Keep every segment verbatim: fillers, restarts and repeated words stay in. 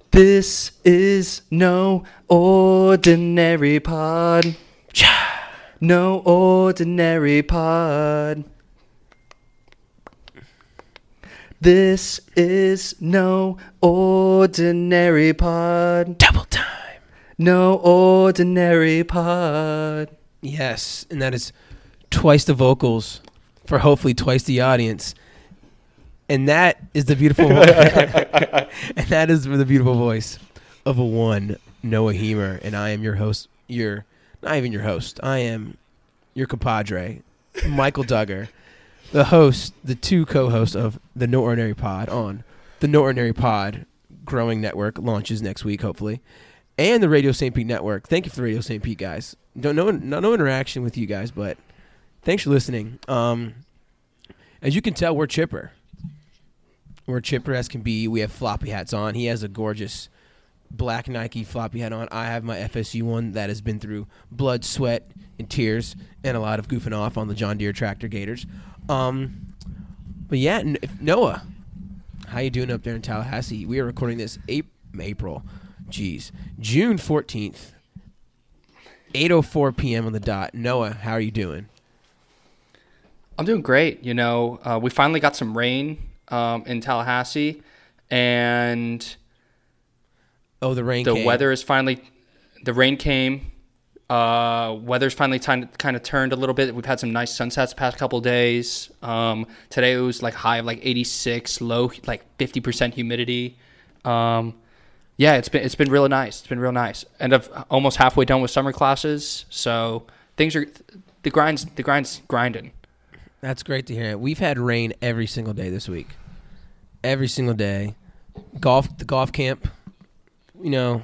This is no ordinary pod. No ordinary pod. This is no ordinary pod. Double time. No ordinary pod. Yes, and that is twice the vocals for hopefully twice the audience. And that is the beautiful vo- and that is the beautiful voice of a one, Noah Hemer. And I am your host, your not even your host. I am your compadre, Michael Duggar, the host, the two co-hosts of the No Ordinary Pod on the No Ordinary Pod growing network, launches next week, hopefully, and the Radio Saint Pete network. Thank you for the Radio Saint Pete guys. Don't no no, no interaction with you guys, but thanks for listening. Um, as you can tell, we're chipper. We're chipper as can be. We have floppy hats on. He has a gorgeous black Nike floppy hat on. I have my F S U one that has been through blood, sweat, and tears, and a lot of goofing off on the John Deere tractor gators. Um, but yeah, Noah, how you doing up there in Tallahassee? We are recording this April, geez, June fourteenth, eight oh four p.m. on the dot. Noah, how are you doing? I'm doing great. You know, uh, we finally got some rain um, in Tallahassee, and oh, the rain. The came. weather is finally. The rain came. Uh, weather's finally time, kind of turned a little bit. We've had some nice sunsets the past couple of days. Um, today it was like high of like eighty-six, low like fifty percent humidity. Um, yeah, it's been it's been really nice. It's been real nice, and I've almost halfway done with summer classes. So things are the grind's the grind's grinding. That's great to hear. We've had rain every single day this week. Every single day. Golf, the golf camp, you know,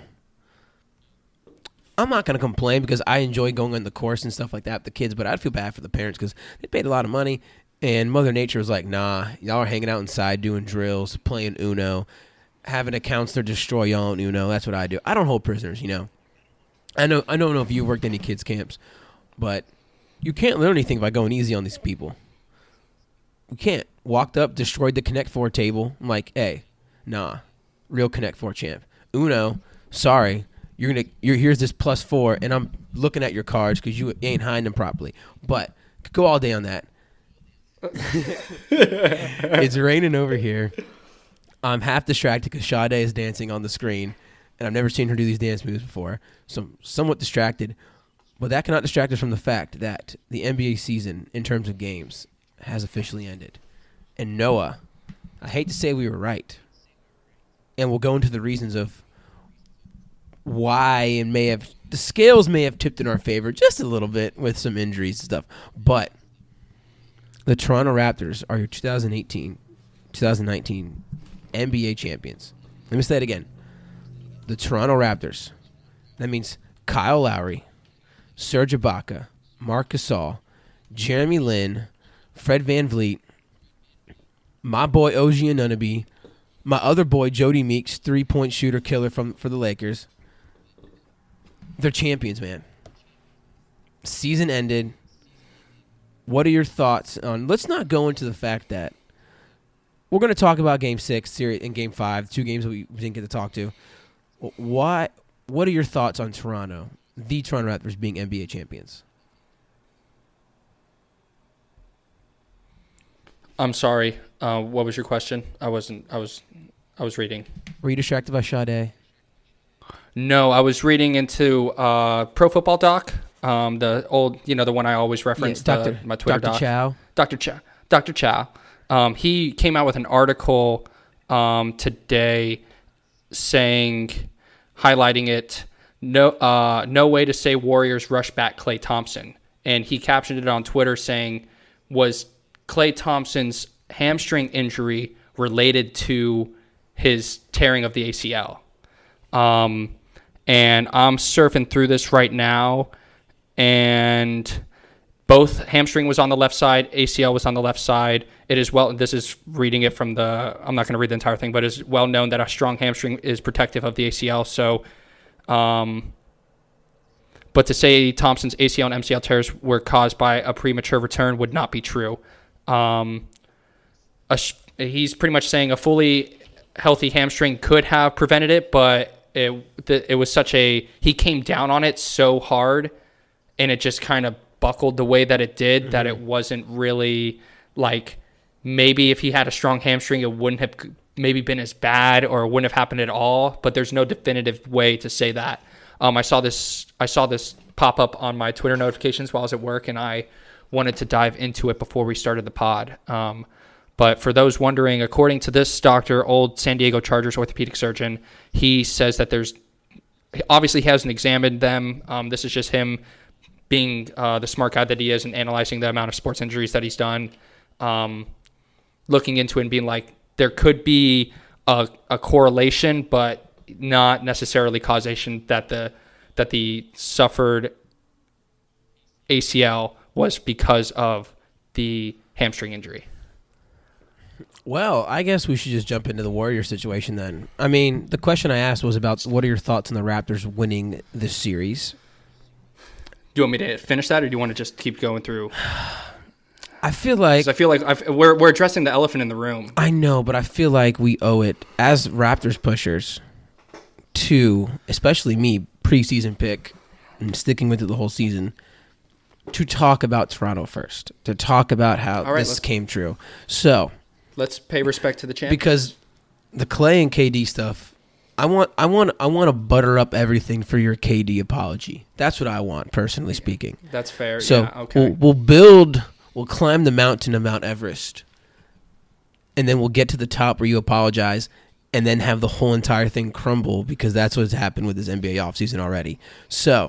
I'm not going to complain because I enjoy going on the course and stuff like that with the kids, but I'd feel bad for the parents because they paid a lot of money, and Mother Nature was like, nah, y'all are hanging out inside doing drills, playing Uno, having a counselor destroy y'all in Uno. That's what I do. I don't hold prisoners, you know. I know. I don't know if you worked any kids' camps, but you can't learn anything by going easy on these people. We can't. Walked up, destroyed the Connect Four table. I'm like, hey, nah, real Connect Four champ. Uno, sorry, you're gonna. You're here's this plus four, and I'm looking at your cards because you ain't hiding them properly. But go all day on that. It's raining over here. I'm half distracted because Sade is dancing on the screen, and I've never seen her do these dance moves before, so I'm somewhat distracted. But that cannot distract us from the fact that the N B A season, in terms of games, has officially ended. And Noah, I hate to say we were right. And we'll go into the reasons of why and may have the scales may have tipped in our favor just a little bit with some injuries and stuff. But the Toronto Raptors are your twenty eighteen twenty nineteen N B A champions. Let me say it again. The Toronto Raptors. That means Kyle Lowry, Serge Ibaka, Marc Gasol, Jeremy Lin, Fred VanVleet, my boy O G Anunoby, my other boy Jody Meeks, three-point shooter killer from for the Lakers. They're champions, man. Season ended. What are your thoughts on? Let's not go into the fact that we're going to talk about Game Six series and Game Five, two games that we didn't get to talk to. Why? What are your thoughts on Toronto, the Toronto Raptors, being N B A champions? I'm sorry. Uh, what was your question? I wasn't. I was. I was reading. Were you distracted by Sade? No, I was reading into uh, Pro Football Doc, um, the old, you know, the one I always reference. Yeah, Doctor my Twitter Doctor doc. Chow. Doctor Chow. Doctor Chow. Um, he came out with an article um, today saying, highlighting it. No, uh, no way to say Warriors rush back Klay Thompson, and he captioned it on Twitter saying, "Was Klay Thompson's hamstring injury related to his tearing of the A C L?" Um, and I'm surfing through this right now, and both hamstring was on the left side, A C L was on the left side. It is well, this is reading it from the, I'm not going to read the entire thing, but it is well known that a strong hamstring is protective of the A C L. So, um, but to say Thompson's A C L and M C L tears were caused by a premature return would not be true. Um, a, he's pretty much saying a fully healthy hamstring could have prevented it, but it the, it was such a he came down on it so hard, and it just kind of buckled the way that it did mm-hmm. that it wasn't really like maybe if he had a strong hamstring it wouldn't have maybe been as bad or it wouldn't have happened at all. But there's no definitive way to say that. Um, I saw this I saw this pop up on my Twitter notifications while I was at work, and I wanted to dive into it before we started the pod. Um, but for those wondering, according to this doctor, old San Diego Chargers orthopedic surgeon, he says that there's obviously he hasn't examined them. Um, this is just him being uh, the smart guy that he is and analyzing the amount of sports injuries that he's done, um, looking into it and being like, there could be a, a correlation, but not necessarily causation that the that the suffered A C L was because of the hamstring injury. Well, I guess we should just jump into the Warriors situation then. I mean, the question I asked was about what are your thoughts on the Raptors winning this series? Do you want me to finish that, or do you want to just keep going through? I feel like... I feel like I've, we're, we're addressing the elephant in the room. I know, but I feel like we owe it, as Raptors pushers, to, especially me, preseason pick, and sticking with it the whole season, to talk about Toronto first, to talk about how right, this came true. So... Let's pay respect to the champ. Because the Clay and K D stuff, I want I want I want to butter up everything for your K D apology. That's what I want, personally speaking. That's fair. So yeah, okay. we'll, we'll build, we'll climb the mountain of Mount Everest, and then we'll get to the top where you apologize, and then have the whole entire thing crumble because that's what's happened with this N B A offseason already. So,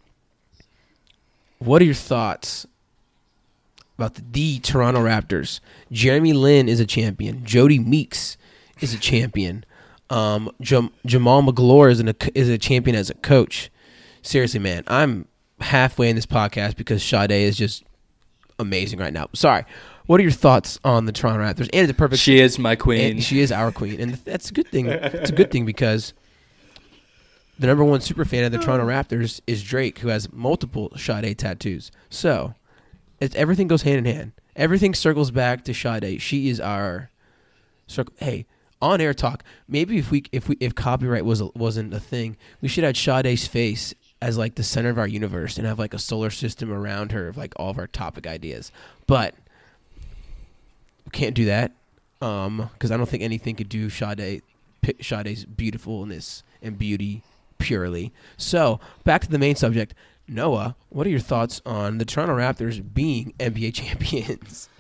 what are your thoughts about the, the Toronto Raptors? Jeremy Lin is a champion. Jody Meeks is a champion. Um, Jam- Jamal McGlure is, an, is a champion as a coach. Seriously, man, I'm halfway in this podcast because Sade is just amazing right now. Sorry. What are your thoughts on the Toronto Raptors? And it's a perfect. She is my queen. And she is our queen, and that's a good thing. It's a good thing because the number one super fan of the Toronto Raptors is Drake, who has multiple Sade tattoos. So. It's, everything goes hand in hand. Everything circles back to Sade. She is our circle. Hey, on air talk. Maybe if we if we if copyright was wasn't a thing, we should have Sade's face as like the center of our universe and have like a solar system around her of like all of our topic ideas. But we can't do that um, because I don't think anything could do Sade Sade's beautifulness and beauty purely. So back to the main subject. Noah, what are your thoughts on the Toronto Raptors being N B A champions?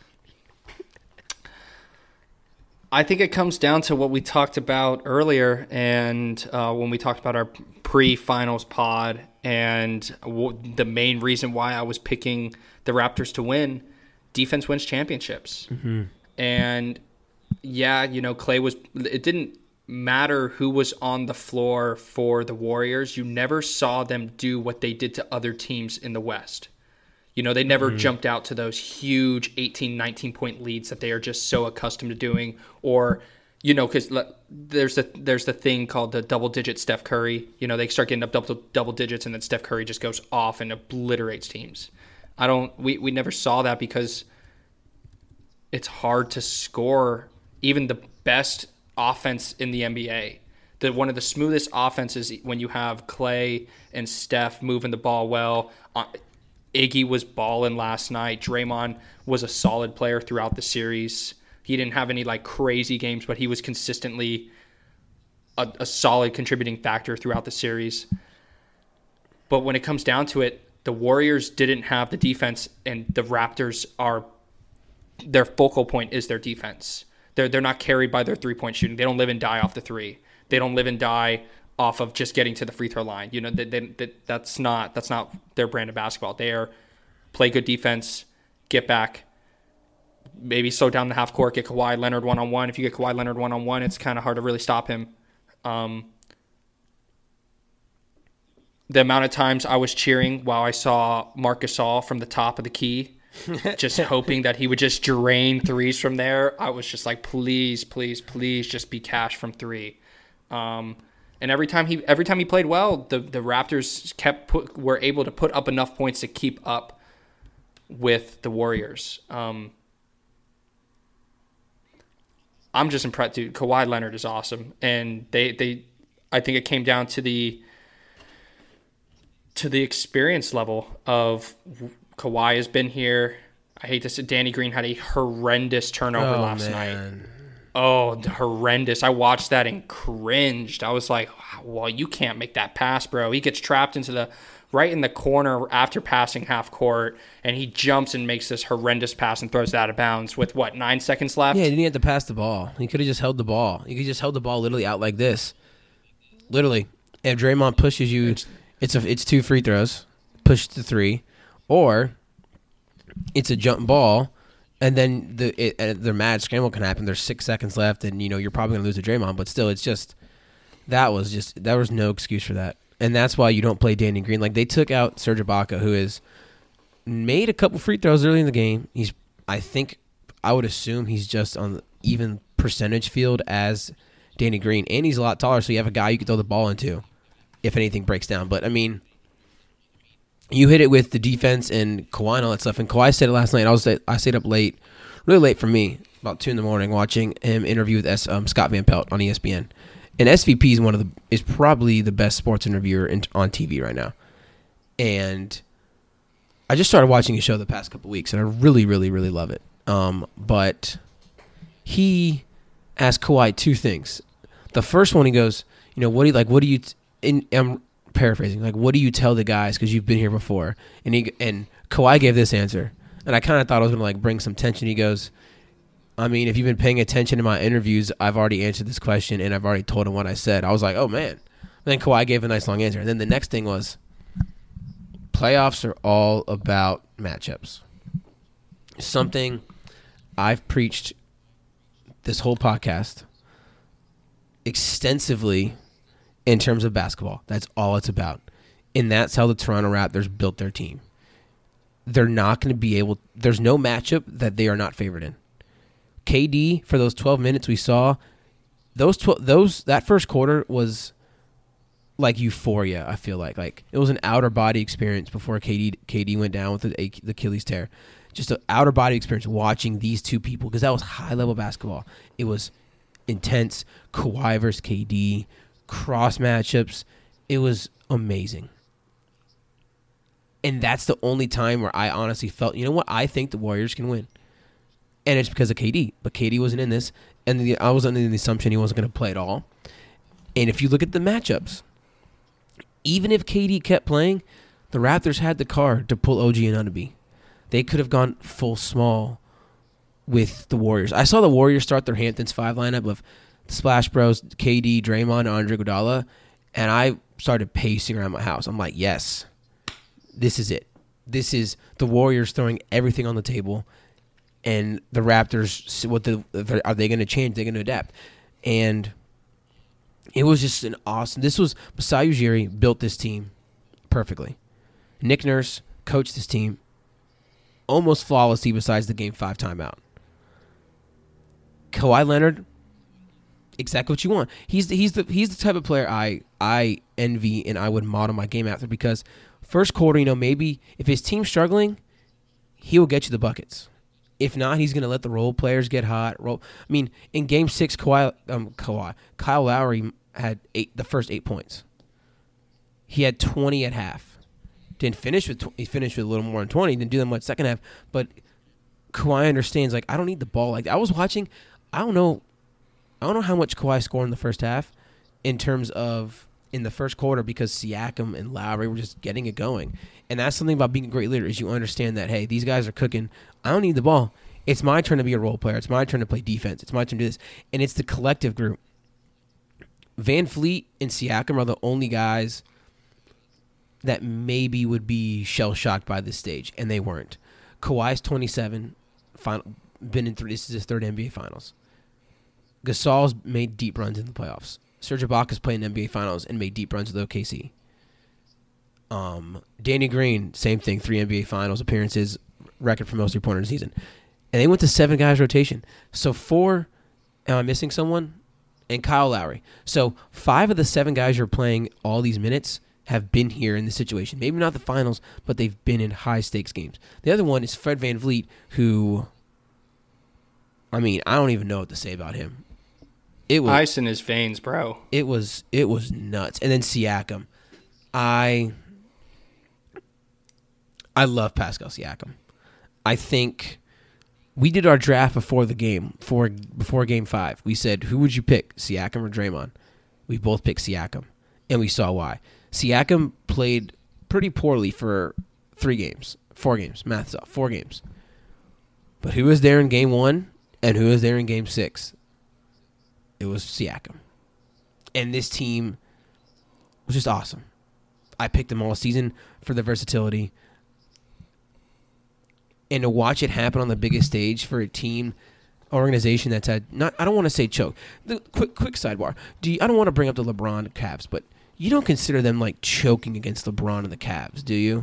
I think it comes down to what we talked about earlier, and uh, when we talked about our pre-finals pod, and w- the main reason why I was picking the Raptors to win, defense wins championships. Mm-hmm. And yeah, you know, Clay was. It didn't matter who was on the floor for the Warriors. You never saw them do what they did to other teams in the West. You know, they never mm-hmm. jumped out to those huge eighteen, nineteen point leads that they are just so accustomed to doing. Or, you know, because there's the, there's the thing called the double digit Steph Curry. You know, they start getting up double, double digits and then Steph Curry just goes off and obliterates teams. I don't, we, we never saw that because it's hard to score even the best offense in the N B A. The one of the smoothest offenses when you have Clay and Steph moving the ball well. Uh, Iggy was balling last night. Draymond was a solid player throughout the series. He didn't have any like crazy games, but he was consistently a, a solid contributing factor throughout the series. But when it comes down to it, the Warriors didn't have the defense, and the Raptors are their focal point is their defense. They're they're not carried by their three-point shooting. They don't live and die off the three. They don't live and die off of just getting to the free throw line. You know, they, they, they, that's not that's not their brand of basketball. They are play good defense, get back, maybe slow down the half court, get Kawhi Leonard one-on-one. If you get Kawhi Leonard one-on-one, it's kind of hard to really stop him. Um, the amount of times I was cheering while I saw Marc Gasol from the top of the key, just hoping that he would just drain threes from there. I was just like, please, please, please just be cash from three. Um, and every time he every time he played well, the, the Raptors kept put, were able to put up enough points to keep up with the Warriors. Um, I'm just impressed, dude. Kawhi Leonard is awesome, and they they I think it came down to the to the experience level of Kawhi has been here. I hate to say, Danny Green had a horrendous turnover Oh, last man. night. Oh, horrendous. I watched that and cringed. I was like, well, you can't make that pass, bro. He gets trapped into the right in the corner after passing half court, and he jumps and makes this horrendous pass and throws it out of bounds with, what, nine seconds left? Yeah, he didn't have to pass the ball. He could have just held the ball. He could just held the ball literally out like this. Literally. If Draymond pushes you, it's it's, a, it's two free throws, push to three, or it's a jump ball, and then the it, uh, the mad scramble can happen. There's six seconds left, and you know you're probably gonna lose to Draymond, but still, it's just that was just there was no excuse for that, and that's why you don't play Danny Green. Like they took out Serge Ibaka, who has made a couple free throws early in the game. He's I think I would assume he's just on the even percentage field as Danny Green, and he's a lot taller, so you have a guy you can throw the ball into if anything breaks down. But I mean, you hit it with the defense and Kawhi and all that stuff. And Kawhi said it last night. I was I stayed up late, really late for me, about two in the morning, watching him interview with S, um, Scott Van Pelt on E S P N. And S V P is one of the is probably the best sports interviewer in, on T V right now. And I just started watching his show the past couple weeks, and I really, really, really love it. Um, but he asked Kawhi two things. The first one, he goes, you know, what do you like? What do you? T- in, I'm paraphrasing, like, what do you tell the guys because you've been here before? And he and Kawhi gave this answer, and I kind of thought I was gonna like bring some tension. He goes, I mean, if you've been paying attention to my interviews, I've already answered this question, and I've already told him what I said. I was like, oh man. And then Kawhi gave a nice long answer, and then the next thing was, playoffs are all about matchups. Something I've preached this whole podcast extensively in terms of basketball. That's all it's about. And that's how the Toronto Raptors built their team. They're not going to be able, there's no matchup that they are not favored in. K D, for those twelve minutes we saw, those twelve, those that first quarter was like euphoria, I feel like. Like it was an outer body experience before K D K D went down with the, the Achilles tear. Just an outer body experience watching these two people, because that was high level basketball. It was intense. Kawhi versus K D, cross matchups. It was amazing. And that's the only time where I honestly felt, you know what, I think the Warriors can win. And it's because of K D. But K D wasn't in this, and the, I was under the assumption he wasn't going to play at all. And if you look at the matchups, even if K D kept playing, the Raptors had the card to pull O G Anunoby. They could have gone full small with the Warriors. I saw the Warriors start their Hamptons five lineup of the Splash Bros, K D, Draymond, and Andre Iguodala, and I started pacing around my house. I'm like, yes, this is it. This is the Warriors throwing everything on the table, and the Raptors, what the are they going to change? They're going to adapt. And it was just an awesome. This was Masai Ujiri built this team perfectly. Nick Nurse coached this team almost flawlessly besides the game five timeout. Kawhi Leonard, exactly what you want. He's the, he's the he's the type of player I I envy and I would model my game after, because first quarter, you know, maybe if his team's struggling, he will get you the buckets. If not, he's going to let the role players get hot. Roll. I mean, in Game Six, Kawhi, um, Kawhi, Kyle Lowry had eight, the first eight points. He had twenty at half. Didn't finish with tw- he finished with a little more than twenty. Didn't do that much second half. But Kawhi understands, like, I don't need the ball. Like I was watching, I don't know, I don't know how much Kawhi scored in the first half, in terms of in the first quarter, because Siakam and Lowry were just getting it going. And that's something about being a great leader, is you understand that, hey, these guys are cooking. I don't need the ball. It's my turn to be a role player. It's my turn to play defense. It's my turn to do this. And it's the collective group. Van Fleet and Siakam are the only guys that maybe would be shell-shocked by this stage, and they weren't. Kawhi's twenty-seven, final, been in three, this is his third N B A Finals. Gasol's made deep runs in the playoffs. Serge Ibaka's played in N B A Finals and made deep runs with O K C. Um, Danny Green, same thing, three N B A Finals appearances, record for most three-pointer in the season. And they went to seven guys rotation. So four, am I missing someone? And Kyle Lowry. So five of the seven guys who are playing all these minutes have been here in this situation. Maybe not the finals, but they've been in high-stakes games. The other one is Fred VanVleet, who I mean, I don't even know what to say about him. It was Ice in his veins, bro. it was it was nuts. And then Siakam, I I love Pascal Siakam. I think we did our draft before the game, for before game five. We said, who would you pick, Siakam or Draymond? We both picked Siakam, and we saw why. Siakam played pretty poorly for three games, four games, math's off, four games. But who was there in game one and who was there in game six? It was Siakam. And this team was just awesome. I picked them all season for the versatility. And to watch it happen on the biggest stage for a team, organization that's had not I don't want to say choke. The quick quick sidebar. Do you, I don't want to bring up the LeBron Cavs, but you don't consider them like choking against LeBron and the Cavs, do you?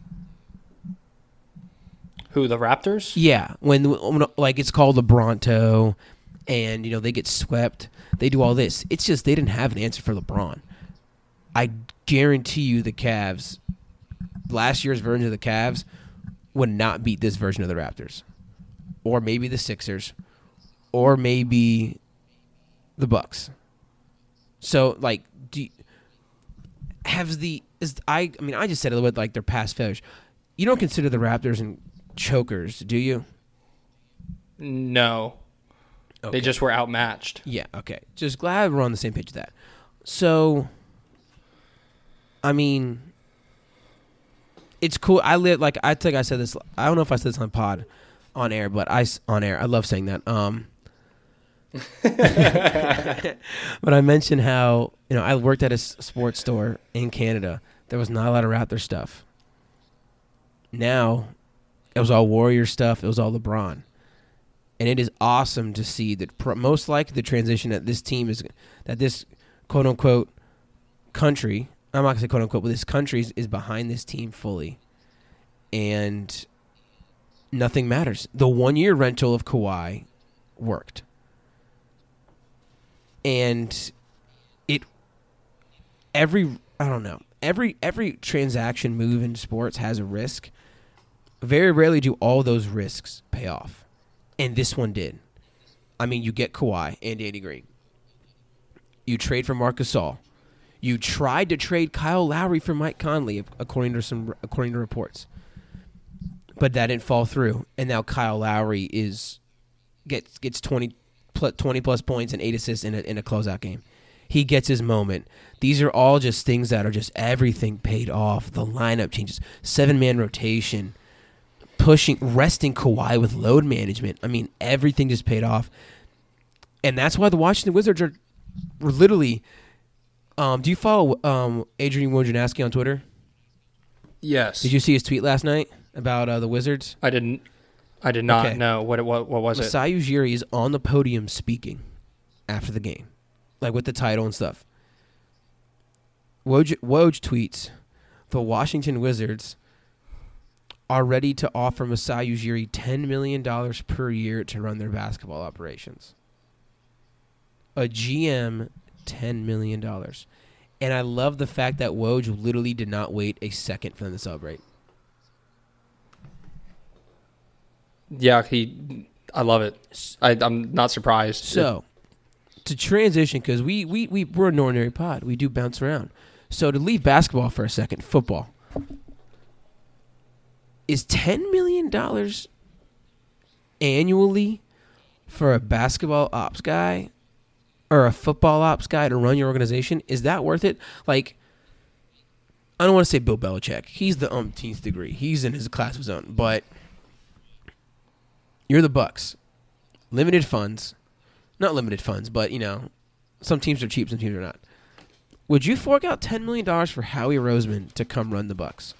Who, the Raptors? Yeah, when, when like it's called LeBronto, and you know they get swept, they do all this. It's just they didn't have an answer for LeBron. I guarantee you, the Cavs, last year's version of the Cavs, would not beat this version of the Raptors, or maybe the Sixers, or maybe the Bucks. So, like, do you, has the is I? I mean, I just said it a little bit like their past failures. You don't consider the Raptors and chokers, do you? No. Okay. They just were outmatched. Yeah, okay. Just glad we're on the same page with that. So, I mean, it's cool. I live, like, I think I said this, I don't know if I said this on pod, on air, but I, on air, I love saying that. Um, but I mentioned how, you know, I worked at a s- sports store in Canada. There was not a lot of Raptor stuff. Now, it was all Warrior stuff. It was all LeBron. And it is awesome to see that pr- most likely the transition that this team is, that this quote-unquote country, I'm not going to say quote-unquote, but this country is, is behind this team fully. And nothing matters. The one-year rental of Kawhi worked. And it, every, I don't know, every every transaction move in sports has a risk. Very rarely do all those risks pay off. And this one did. I mean, you get Kawhi and Danny Green. You trade for Marc Gasol. You tried to trade Kyle Lowry for Mike Conley, according to some according to reports. But that didn't fall through. And now Kyle Lowry is gets gets twenty, twenty plus points and eight assists in a, in a closeout game. He gets his moment. These are all just things that are just everything paid off. The lineup changes. Seven-man rotation. Pushing, resting Kawhi with load management. I mean, everything just paid off. And that's why the Washington Wizards are were literally... Um, do you follow um, Adrian Wojnarowski on Twitter? Yes. Did you see his tweet last night about uh, the Wizards? I didn't. I did not Okay. know what it what, what was it. Masai Ujiri is on the podium speaking after the game, like with the title and stuff. Woj, Woj tweets, the Washington Wizards are ready to offer Masai Ujiri ten million dollars per year to run their basketball operations. A G M, ten million dollars. And I love the fact that Woj literally did not wait a second for them to celebrate. Yeah, he. I love it. I, I'm not surprised. So, to transition, because we, we, we, we're an ordinary pod. We do bounce around. So, to leave basketball for a second, football. Is ten million dollars annually for a basketball ops guy or a football ops guy to run your organization, is that worth it? Like, I don't want to say Bill Belichick. He's the umpteenth degree. He's in his class of his own. But you're the Bucks. Limited funds. Not limited funds, but, you know, some teams are cheap, some teams are not. Would you fork out ten million dollars for Howie Roseman to come run the Bucks?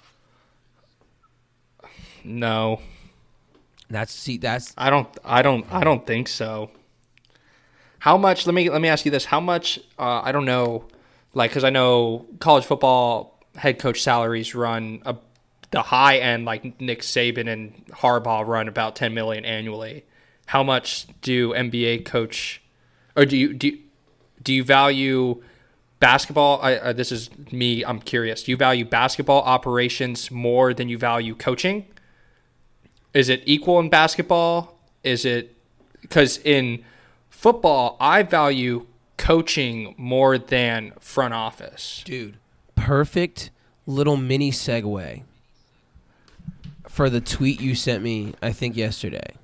No, That's see that's I don't. I don't. I don't think so. How much? Let me let me ask you this. How much? Uh, I don't know. Like, because I know college football head coach salaries run a, the high end, like Nick Saban and Harbaugh run about ten million annually. How much do N B A coach, or do you do? Do you value basketball? I, uh, this is me. I'm curious. Do you value basketball operations more than you value coaching? Is it equal in basketball? Is it because in football, I value coaching more than front office. Dude, perfect little mini segue for the tweet you sent me, I think, yesterday.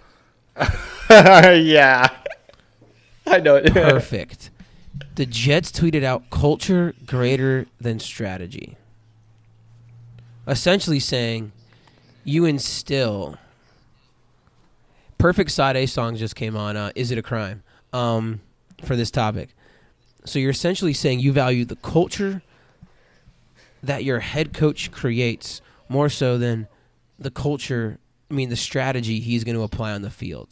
Yeah. I know it. Perfect. The Jets tweeted out culture greater than strategy. Essentially saying you instill. Perfect Sade song just came on. Uh, Is it a crime? Um, for this topic. So you're essentially saying you value the culture that your head coach creates more so than the culture, I mean the strategy he's going to apply on the field.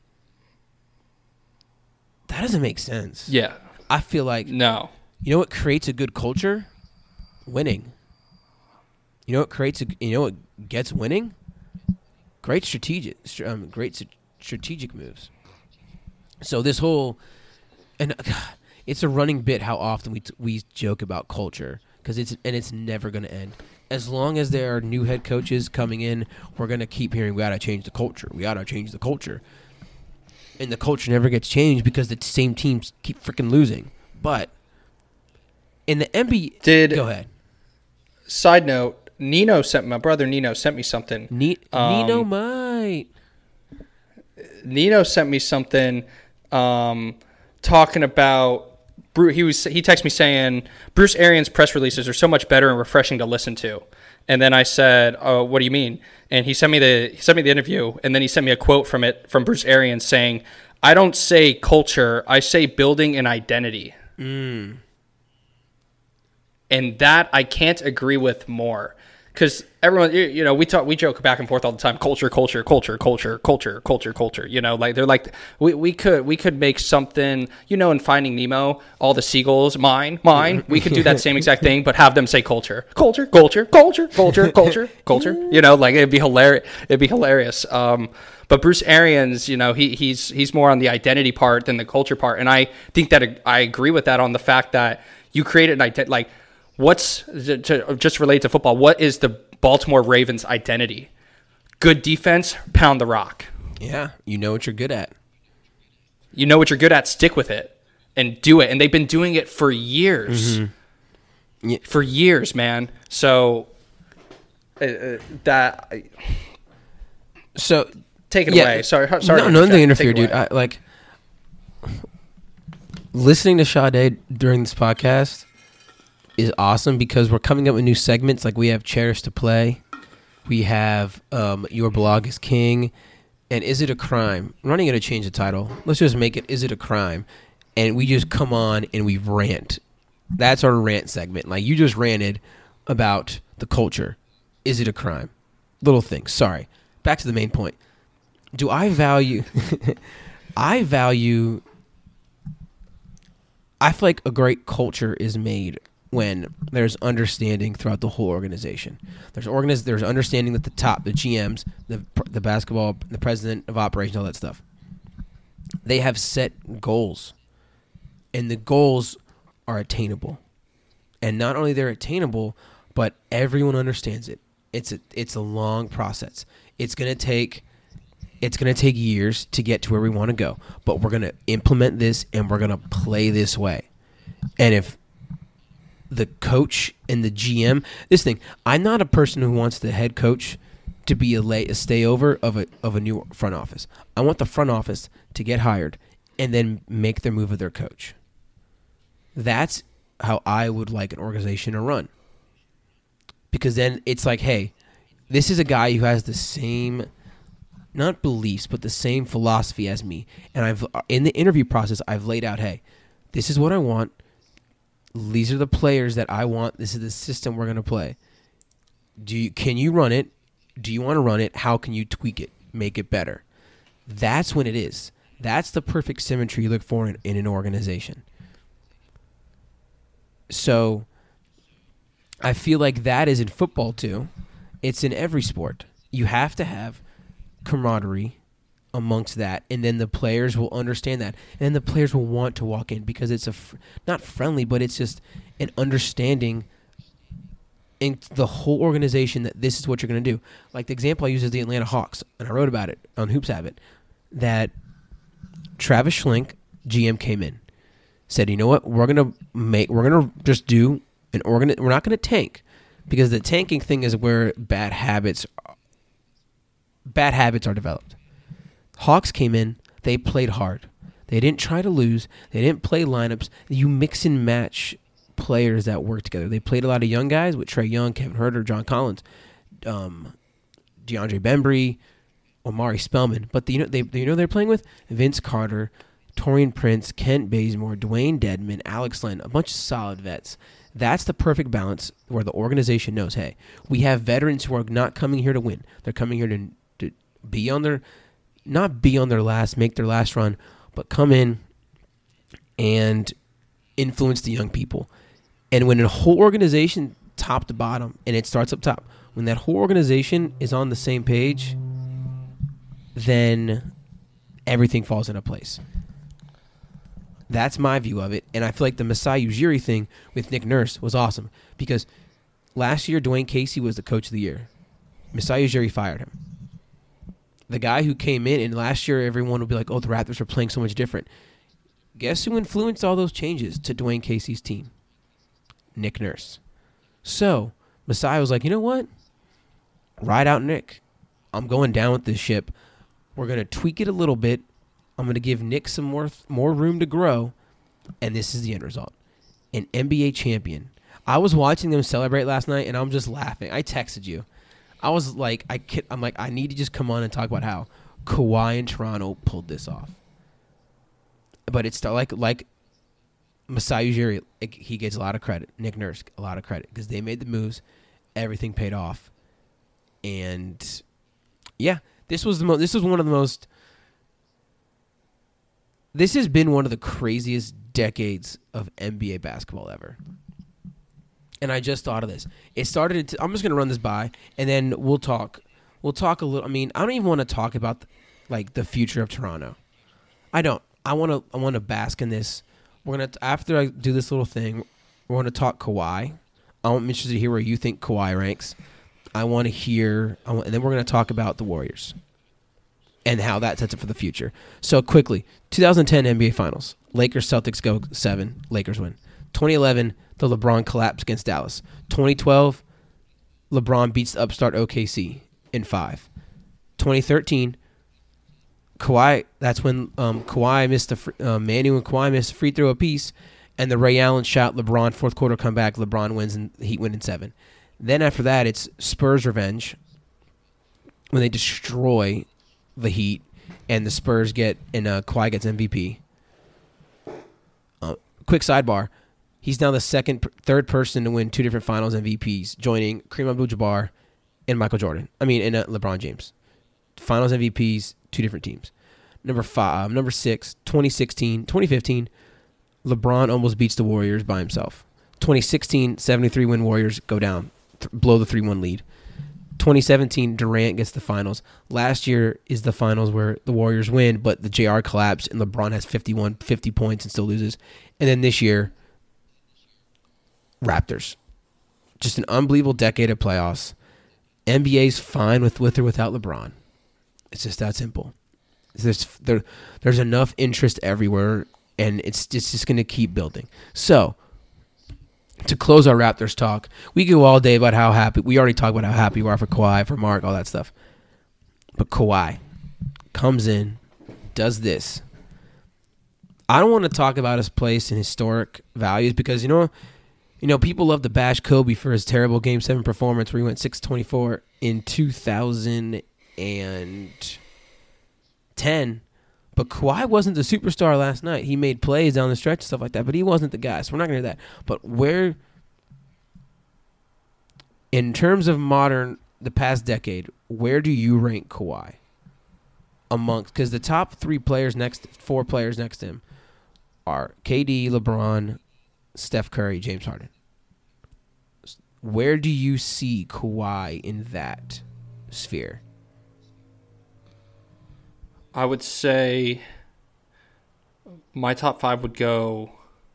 That doesn't make sense. Yeah. I feel like, No. you know what creates a good culture? Winning. You know what creates a, you know what gets winning? Great strategic, um, great st- strategic moves. So this whole, and uh, it's a running bit how often we t- we joke about culture because it's and it's never going to end. As long as there are new head coaches coming in, we're going to keep hearing we got to change the culture. We got to change the culture. And the culture never gets changed because the same teams keep freaking losing. But in the N B A, Did go ahead. Side note, Nino sent my brother Nino sent me something. Ne- Um, Nino might. Nino sent me something um, talking about Bru- he was he texted me saying Bruce Arians press releases are so much better and refreshing to listen to. And then I said, "Oh, what do you mean?" And he sent me the he sent me the interview, and then he sent me a quote from it from Bruce Arians saying, "I don't say culture, I say building an identity." Mm. And that I can't agree with more, because everyone, you you know, we talk, we joke back and forth all the time. Culture, culture, culture, culture, culture, culture, culture. You know, like they're like we, we could we could make something. You know, in Finding Nemo, all the seagulls, mine, mine. We could do that same exact thing, but have them say culture, culture, culture, culture, culture, culture, culture. You know, like it'd be hilarious. It'd be hilarious. Um, but Bruce Arians, you know, he he's he's more on the identity part than the culture part, and I think that I agree with that on the fact that you create an identity like. What's to, to just relate to football? What is the Baltimore Ravens' identity? Good defense, pound the rock. Yeah, you know what you're good at. You know what you're good at, stick with it and do it. And they've been doing it for years. Mm-hmm. Yeah. For years, man. So uh, uh, that So take it yeah, away. Sorry, sorry. No, to no, nothing interject. interfere, Take it dude. away. I, like listening to Sade during this podcast is awesome because we're coming up with new segments. Like we have Cherish to Play, we have um, Your Blog is King, and Is It a Crime? I'm not going to change the title. Let's just make it Is It a Crime? And we just come on and we rant. That's our rant segment. Like you just ranted about the culture. Is it a crime? Little things. Sorry. Back to the main point. Do I value... I value... I feel like a great culture is made when there's understanding throughout the whole organization. There's organiz- There's understanding at the top, the G Ms, the the basketball, the president of operations, all that stuff. They have set goals, and the goals are attainable. And not only they're attainable, but everyone understands it. It's a it's a long process. It's gonna take it's gonna take years to get to where we want to go. But we're gonna implement this, and we're gonna play this way. And if the coach and the G M, this thing, I'm not a person who wants the head coach to be a lay a stay over of a of a new front office. I want the front office to get hired and then make their move of their coach. That's how I would like an organization to run. Because then it's like, hey, this is a guy who has the same, not beliefs, but the same philosophy as me. And I've in the interview process, I've laid out, hey, this is what I want. These are the players that I want. This is the system we're going to play. Do you, can you run it? Do you want to run it? How can you tweak it, make it better? That's when it is. That's the perfect symmetry you look for in, in an organization. So I feel like that is in football too. It's in every sport. You have to have camaraderie amongst that, and then the players will understand that, and then the players will want to walk in because it's a fr- not friendly, but it's just an understanding in the whole organization that this is what you're going to do. Like the example I use is the Atlanta Hawks, and I wrote about it on Hoops Habit, that Travis Schlenk, G M, came in, said, you know what, we're gonna make, we're gonna just do an organ. We're not gonna tank, because the tanking thing is where bad habits, bad habits are developed. Hawks came in, they played hard. They didn't try to lose. They didn't play lineups. You mix and match players that work together. They played a lot of young guys with Trae Young, Kevin Huerter, John Collins, um, DeAndre Bembry, Omari Spellman. But the, you know they you know they're playing with Vince Carter, Torian Prince, Kent Bazemore, Dwayne Dedman, Alex Len, a bunch of solid vets. That's the perfect balance where the organization knows, hey, we have veterans who are not coming here to win. They're coming here to, to be on their, not be on their last, make their last run, but come in and influence the young people. And when a whole organization, top to bottom, and it starts up top, when that whole organization is on the same page, then everything falls into place. That's my view of it. And I feel like the Masai Ujiri thing with Nick Nurse was awesome, because last year Dwayne Casey was the coach of the year. Masai Ujiri fired him. The guy who came in, and last year everyone would be like, oh, the Raptors are playing so much different. Guess who influenced all those changes to Dwayne Casey's team? Nick Nurse. So Masai was like, you know what? Ride out Nick. I'm going down with this ship. We're going to tweak it a little bit. I'm going to give Nick some more more room to grow. And this is the end result. An N B A champion. I was watching them celebrate last night, and I'm just laughing. I texted you. I was like, I kid, I'm like, I need to just come on and talk about how Kawhi and Toronto pulled this off. But it's still like like Masai Ujiri, like, he gets a lot of credit. Nick Nurse, a lot of credit, because they made the moves. Everything paid off. And yeah, this was the mo- this was one of the most. This has been one of the craziest decades of N B A basketball ever. And I just thought of this. It started. To, I'm just gonna run this by, and then we'll talk. We'll talk a little. I mean, I don't even want to talk about like the future of Toronto. I don't. I want to. I want to bask in this. We're gonna after I do this little thing. We're gonna talk Kawhi. I'm interested to hear where you think Kawhi ranks. I want to hear, I want, and then we're gonna talk about the Warriors and how that sets up for the future. So quickly, twenty ten N B A Finals. Lakers Celtics go seven. Lakers win. twenty eleven, the LeBron collapse against Dallas. twenty twelve, LeBron beats the upstart O K C in five. twenty thirteen, Kawhi. That's when um, Kawhi missed the free, uh, Manu and Kawhi missed a free throw apiece, and the Ray Allen shot. LeBron fourth quarter comeback. LeBron wins and the Heat win in seven. Then after that, it's Spurs revenge when they destroy the Heat, and the Spurs get and uh, Kawhi gets M V P. Uh, quick sidebar: he's now the second, third person to win two different Finals M V Ps, joining Kareem Abdul-Jabbar and Michael Jordan. I mean, and uh, LeBron James. Finals M V Ps, two different teams. Number five, um, number six, twenty sixteen, twenty fifteen, LeBron almost beats the Warriors by himself. twenty sixteen, seventy-three win Warriors go down, th- blow the three one lead. twenty seventeen, Durant gets the finals. Last year is the finals where the Warriors win, but the J R collapse and LeBron has fifty-one, fifty points and still loses. And then this year, Raptors. Just an unbelievable decade of playoffs. N B A's fine with, with or without LeBron. It's just that simple. There's, there, there's enough interest everywhere, and it's, it's just going to keep building. So, to close our Raptors talk, we go all day about how happy, we already talked about how happy we are for Kawhi, for Mark, all that stuff. But Kawhi comes in, does this. I don't want to talk about his place and historic values because, you know, you know, people love to bash Kobe for his terrible Game seven performance where he went six twenty-four in two thousand ten. But Kawhi wasn't the superstar last night. He made plays down the stretch and stuff like that, but he wasn't the guy. So we're not going to do that. But where, in terms of modern, the past decade, where do you rank Kawhi? Amongst, because the top three players next, four players next to him are K D, LeBron, Steph Curry, James Harden. Where do you see Kawhi in that sphere? I would say my top five would go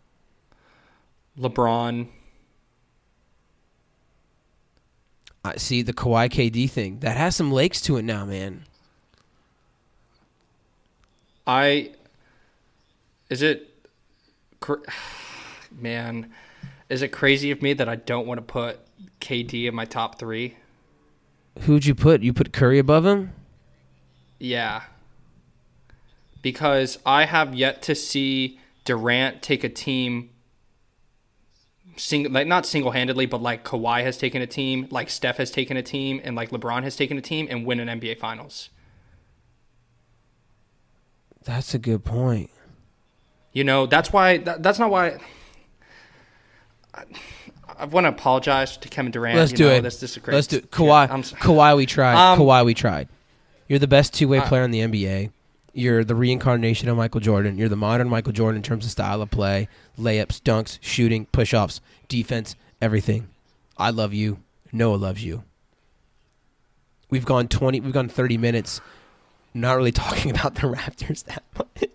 LeBron. I see the Kawhi K D thing. That has some legs to it now, man. I is it, cr- man, is it crazy of me that I don't want to put K D in my top three? Who'd you put? You put Curry above him? Yeah. Because I have yet to see Durant take a team, sing, like not single-handedly, but like Kawhi has taken a team, like Steph has taken a team, and like LeBron has taken a team and win an N B A Finals. That's a good point. You know, that's why, that, that's not why, I, I want to apologize to Kevin Durant. Let's you do know, it. This, this is great. Let's do it. Kawhi, I'm, Kawhi, we tried. Um, Kawhi, we tried. You're the best two-way uh, player in the N B A. You're the reincarnation of Michael Jordan. You're the modern Michael Jordan in terms of style of play, layups, dunks, shooting, push-offs, defense, everything. I love you. Noah loves you. We've gone twenty. We've gone thirty minutes, not really talking about the Raptors that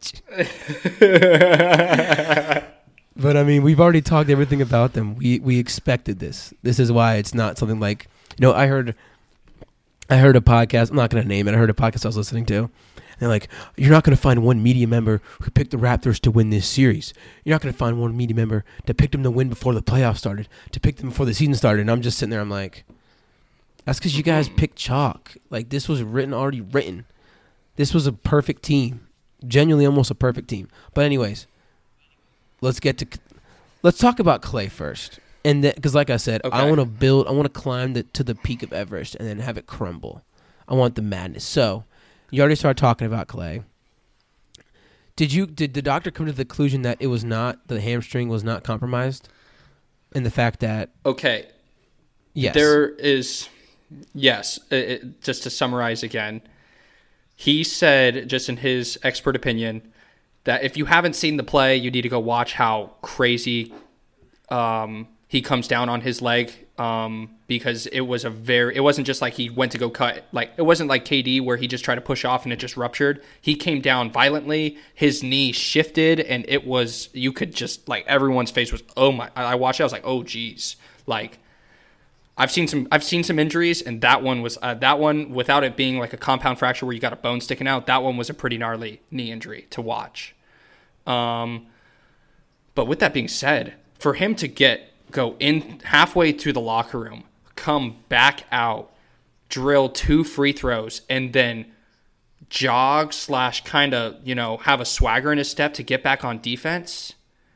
much. But I mean, we've already talked everything about them. We we expected this. This is why it's not something like, you know, I heard, I heard a podcast. I'm not going to name it. I heard a podcast I was listening to. They're like, you're not going to find one media member who picked the Raptors to win this series. You're not going to find one media member that picked them to win before the playoffs started, to pick them before the season started. And I'm just sitting there, I'm like, that's because you guys picked chalk. Like, this was written, already written. This was a perfect team. Genuinely almost a perfect team. But anyways, let's get to, let's talk about Klay first. And because like I said, Okay. I want to build, I want to climb the, to the peak of Everest and then have it crumble. I want the madness. So, you already started talking about Klay. Did you did the doctor come to the conclusion that it was not, the hamstring was not compromised? And the fact that Okay. yes. There is, yes, it, it- just to summarize again, he said, just in his expert opinion, that if you haven't seen the play, you need to go watch how crazy um, he comes down on his leg, um, because it was a very, it wasn't just like he went to go cut, like it wasn't like K D where he just tried to push off and it just ruptured. He came down violently, his knee shifted, and it was, you could just, like, everyone's face was, oh my, I watched it, I was like, oh geez, like, I've seen some, I've seen some injuries, and that one was, uh, that one, without it being like a compound fracture where you got a bone sticking out, that one was a pretty gnarly knee injury to watch. Um, but with that being said, for him to get, go in halfway to the locker room, come back out, drill two free throws, and then jog slash kind of, you know, have a swagger in his step to get back on defense,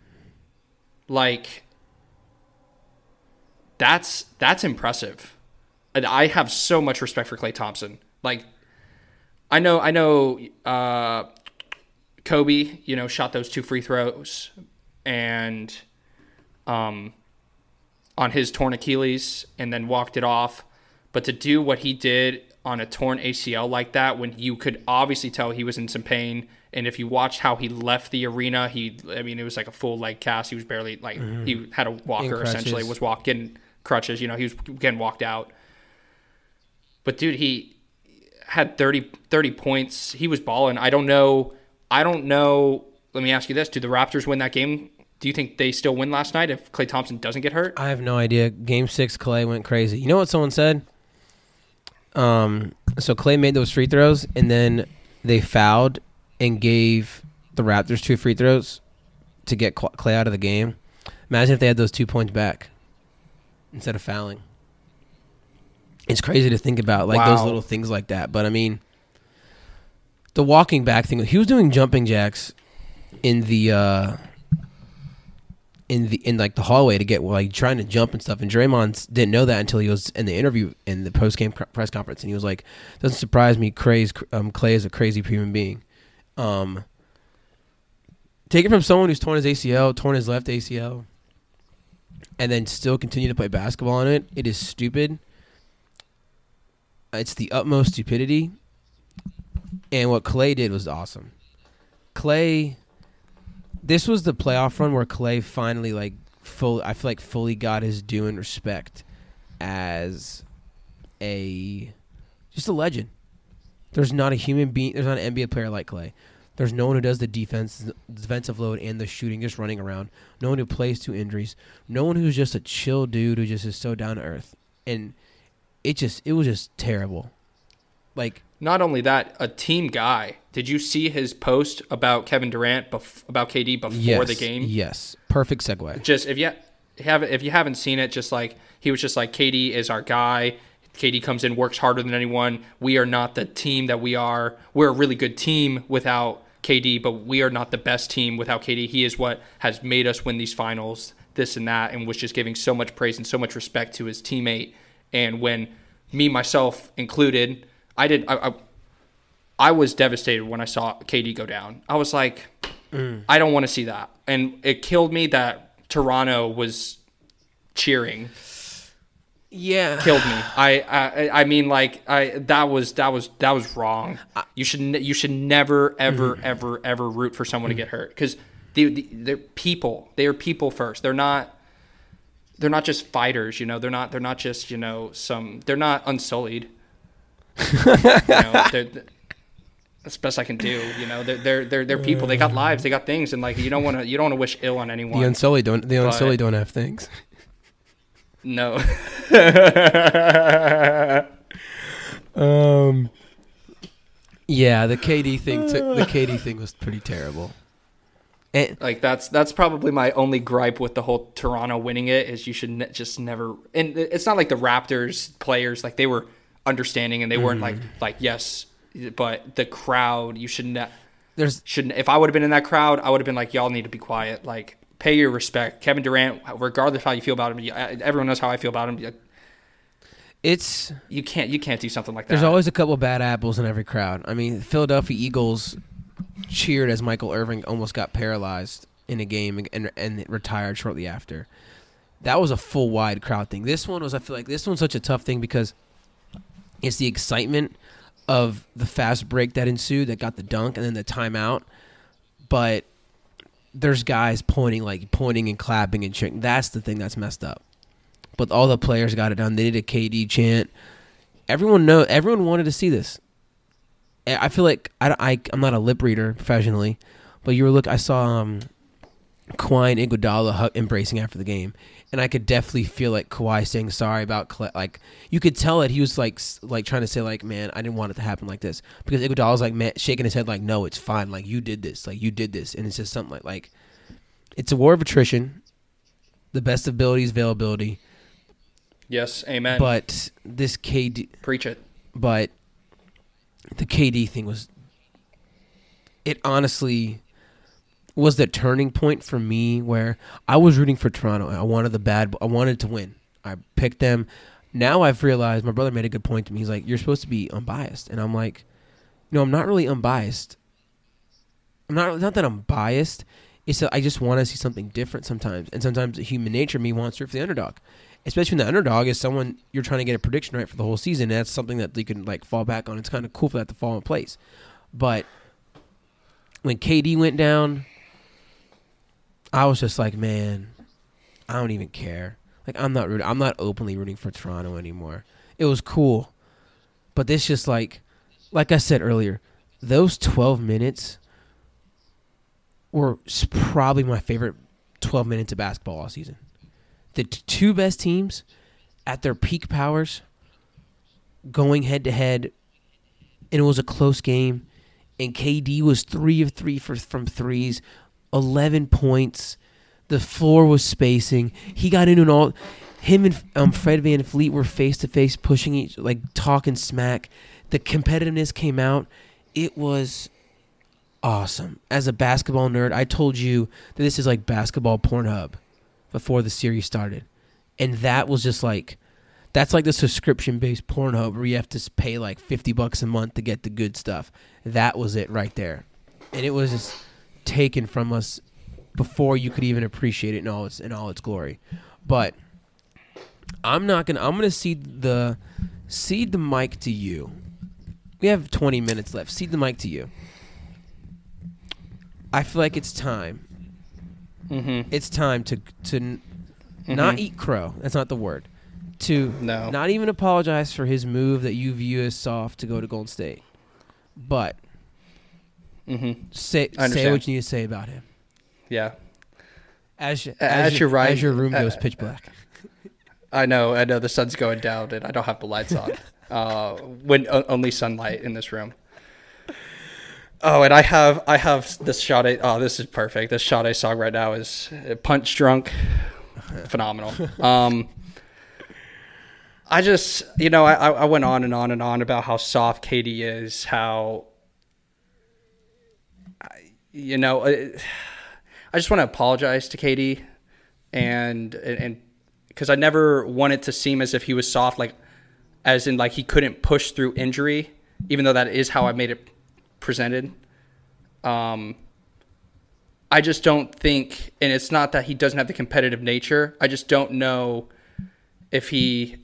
like, that's that's impressive. And I have so much respect for Klay Thompson. Like, I know, I know, uh, Kobe, you know, shot those two free throws, and um. on his torn Achilles and then walked it off. But to do what he did on a torn A C L like that, when you could obviously tell he was in some pain, and if you watched how he left the arena, he, I mean, it was like a full leg cast. He was barely, like, mm-hmm. he had a walker, essentially, was walking crutches, you know, he was getting walked out. But dude, he had thirty, thirty points. He was balling. I don't know. I don't know. Let me ask you this. Do the Raptors win that game? Do you think they still win last night if Klay Thompson doesn't get hurt? I have no idea. Game six, Klay went crazy. You know what someone said? Um, so Klay made those free throws, and then they fouled and gave the Raptors two free throws to get Klay out of the game. Imagine if they had those two points back instead of fouling. It's crazy to think about, like, Wow. those little things like that. But, I mean, the walking back thing, he was doing jumping jacks in the uh, in the in like the hallway to get, like, trying to jump and stuff. And Draymond didn't know that until he was in the interview in the post game press conference, and he was like, "Doesn't surprise me. Crazy, um, Klay is a crazy human being." Um, take it from someone who's torn his A C L, torn his left A C L, and then still continue to play basketball on it. It is stupid. It's the utmost stupidity. And what Klay did was awesome. Klay, this was the playoff run where Klay finally, like, full. I feel like fully got his due and respect as a just a legend. There's not a human being. There's not an N B A player like Klay. There's no one who does the defense, defensive load, and the shooting, just running around. No one who plays two injuries. No one who's just a chill dude who just is so down to earth. And it just, it was just terrible. Like, not only that, a team guy. Did you see his post about Kevin Durant, bef- about K D before yes, the game? Yes. Perfect segue. Just if you have if you haven't seen it, just like he was just like K D is our guy. K D comes in, works harder than anyone. We are not the team that we are. We're a really good team without K D, but we are not the best team without K D. He is what has made us win these finals, this and that, and was just giving so much praise and so much respect to his teammate. And when me, myself included, I did. I, I, I was devastated when I saw K D go down. I was like, mm. I don't want to see that. And it killed me that Toronto was cheering. Yeah, killed me. I, I, I mean, like, I that was that was that was wrong. You should you should never ever mm. ever ever root for someone mm. to get hurt because they, they they're people. They are people first. They're not. They're not just fighters. You know. They're not. They're not just you know some. They're not unsullied. you know, they're, that's the best I can do. You know. They're they're they're, they're people. They got lives. They got things. And like you don't want to you don't want to wish ill on anyone. The unsullied don't. The unsullied don't have things. No. um. Yeah, the K D thing. T- the K D thing was pretty terrible. And, like that's that's probably my only gripe with the whole Toronto winning it is you should ne- just never. And it's not like the Raptors players like they were understanding and they weren't mm. like like yes, but the crowd you should ne- There's shouldn't. If I would have been in that crowd, I would have been like y'all need to be quiet. Like. Pay your respect. Kevin Durant, regardless of how you feel about him, everyone knows how I feel about him. It's you can't you can't do something like that. There's always a couple of bad apples in every crowd. I mean, Philadelphia Eagles cheered as Michael Irving almost got paralyzed in a game and, and, and retired shortly after. That was a full wide crowd thing. This one was, I feel like, this one's such a tough thing because it's the excitement of the fast break that ensued that got the dunk and then the timeout, but. There's guys pointing, like pointing and clapping and cheering. That's the thing that's messed up. But all the players got it done. They did a K D chant. Everyone know. Everyone wanted to see this. I feel like I, I I'm not a lip reader professionally, but you were look. I saw um, Kawhi and Iguodala hug, embracing after the game, and I could definitely feel like Kawhi saying sorry about Cle- like you could tell that he was like like trying to say like man I didn't want it to happen like this because Iguodala's like man, shaking his head like no it's fine like you did this like you did this and it's just something like like it's a war of attrition, the best ability is availability. Yes, amen. But this K D preach it. But the K D thing was it honestly. Was the turning point for me where I was rooting for Toronto. I wanted the bad. I wanted to win. I picked them. Now I've realized my brother made a good point to me. He's like, "You're supposed to be unbiased," and I'm like, "No, I'm not really unbiased. I'm not. Not that I'm biased. It's that I just want to see something different sometimes, and sometimes human nature me wants to root for the underdog, especially when the underdog is someone you're trying to get a prediction right for the whole season. And that's something that you can like fall back on. It's kind of cool for that to fall in place, but when K D went down. I was just like, man, I don't even care. Like, I'm not rooting. I'm not openly rooting for Toronto anymore. It was cool, but this just like, like I said earlier, those twelve minutes were probably my favorite twelve minutes of basketball all season. The t- two best teams at their peak powers, going head to head, and it was a close game. And K D was three of three for, from threes. eleven points. The floor was spacing. He got into an all. Him and um, Fred VanVleet were face to face, pushing each, like talking smack. The competitiveness came out. It was awesome. As a basketball nerd, I told you that this is like basketball Pornhub before the series started, and that was just like, that's like the subscription based Pornhub where you have to pay like fifty bucks a month to get the good stuff. That was it right there, and it was just taken from us before you could even appreciate it in all its in all its glory. But I'm not gonna. I'm gonna cede the cede the mic to you. We have twenty minutes left. Cede the mic to you. I feel like it's time. Mm-hmm. It's time to to mm-hmm. not eat crow. That's not the word. To no. not even apologize for his move that you view as soft to go to Golden State, but mm-hmm. say say what you need to say about him. Yeah. As as, as your, you're right, as your room uh, goes pitch black. I know, I know. The sun's going down, and I don't have the lights on. uh, when uh, only sunlight in this room. Oh, and I have I have this shot. I, oh, this is perfect. This shot I saw right now is uh, punch drunk, phenomenal. Um, I just you know I I went on and on and on about how soft K D is, how you know I just want to apologize to K D, and and because I never wanted to seem as if he was soft, like as in like he couldn't push through injury, even though that is how I made it presented. Um, I just don't think, and it's not that he doesn't have the competitive nature. I just don't know if he.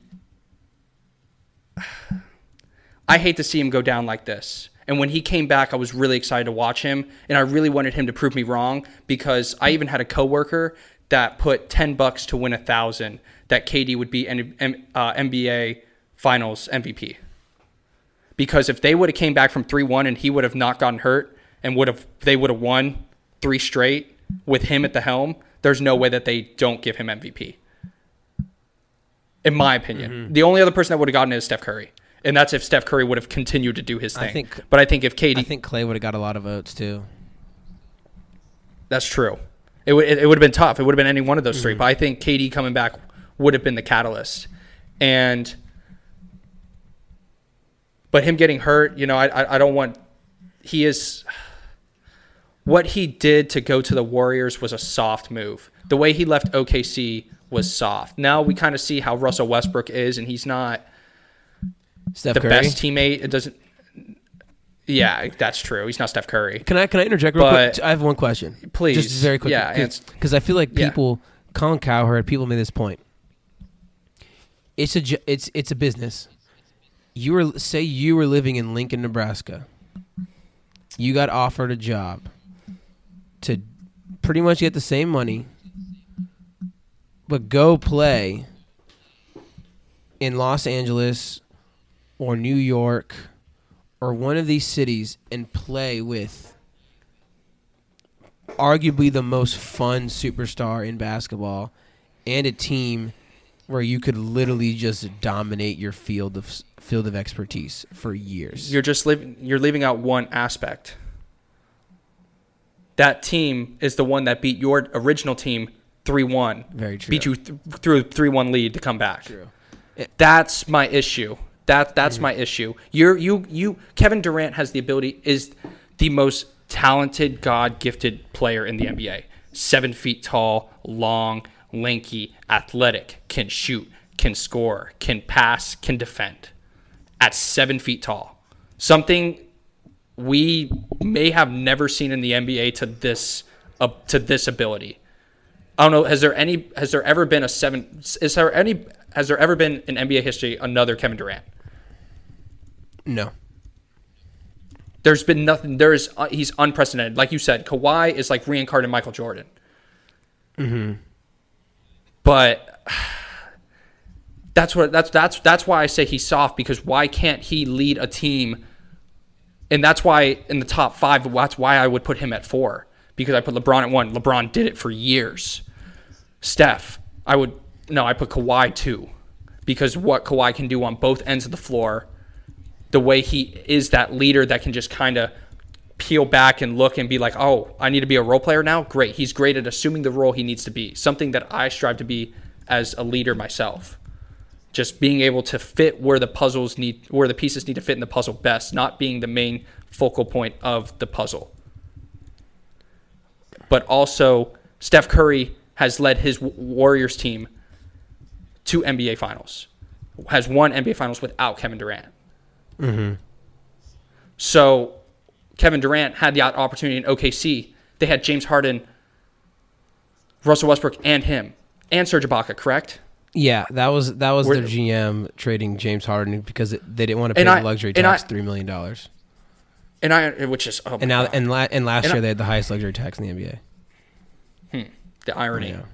I hate to see him go down like this. And when he came back, I was really excited to watch him, and I really wanted him to prove me wrong, because I even had a coworker that put ten bucks to win a thousand that K D would be an uh, N B A Finals M V P. Because if they would have came back from three one and he would have not gotten hurt and would have they would have won three straight with him at the helm, there's no way that they don't give him M V P. In my opinion. Mm-hmm. The only other person that would have gotten it is Steph Curry. And that's if Steph Curry would have continued to do his thing. I think, but I think if K D... I think Clay would have got a lot of votes too. That's true. It would it, it would have been tough. It would have been any one of those mm-hmm. three. But I think K D coming back would have been the catalyst. And... But him getting hurt, you know, I, I I don't want... He is... What he did to go to the Warriors was a soft move. The way he left O K C was soft. Now we kind of see how Russell Westbrook is, and he's not Steph the Curry? best teammate. It doesn't... Yeah, that's true. He's not Steph Curry. Can I can I interject real But- quick? I have one question. Please. Just very quick. Yeah, Because I feel like Yeah. people... Colin Cowherd, people made this point. It's a, ju- it's, it's a business. You were say you were living in Lincoln, Nebraska. You got offered a job to pretty much get the same money, but go play in Los Angeles or New York or one of these cities and play with arguably the most fun superstar in basketball and a team where you could literally just dominate your field of field of expertise for years. You're just leaving, you're leaving out one aspect. That team is the one that beat your original team three one. Very true. Beat you th- through a three one lead to come back. True. That's my issue. That that's Mm-hmm. my issue. You're you you Kevin Durant has the ability, is the most talented, God-gifted player in the N B A. Seven feet tall, long, lanky, athletic, can shoot, can score, can pass, can defend. At seven feet tall. Something we may have never seen in the N B A to this uh, to this ability. I don't know. Has there any? Has there ever been a seven? Is there any? Has there ever been in N B A history another Kevin Durant? No. There's been nothing. There is. Uh, he's unprecedented. Like you said, Kawhi is like reincarnated Michael Jordan. Mm-hmm. But that's what. That's that's that's why I say he's soft, because why can't he lead a team? And that's why in the top five, that's why I would put him at four, because I put LeBron at one. LeBron did it for years. Steph, I would, no, I put Kawhi two, because what Kawhi can do on both ends of the floor, the way he is that leader that can just kind of peel back and look and be like, oh, I need to be a role player now? Great. He's great at assuming the role he needs to be, something that I strive to be as a leader myself. Just being able to fit where the puzzles need, where the pieces need to fit in the puzzle best, not being the main focal point of the puzzle. But also, Steph Curry has led his Warriors team to N B A Finals, has won N B A Finals without Kevin Durant. Mm-hmm. So Kevin Durant had the opportunity in O K C. They had James Harden, Russell Westbrook, and him, and Serge Ibaka, correct? Yeah, that was that was We're- their G M trading James Harden because it, they didn't want to pay And the I- luxury and tax I- three million dollars. And I, which is oh my And now God. and la- and last And year I- they had the highest luxury tax in the N B A. Hmm, the irony. Yeah.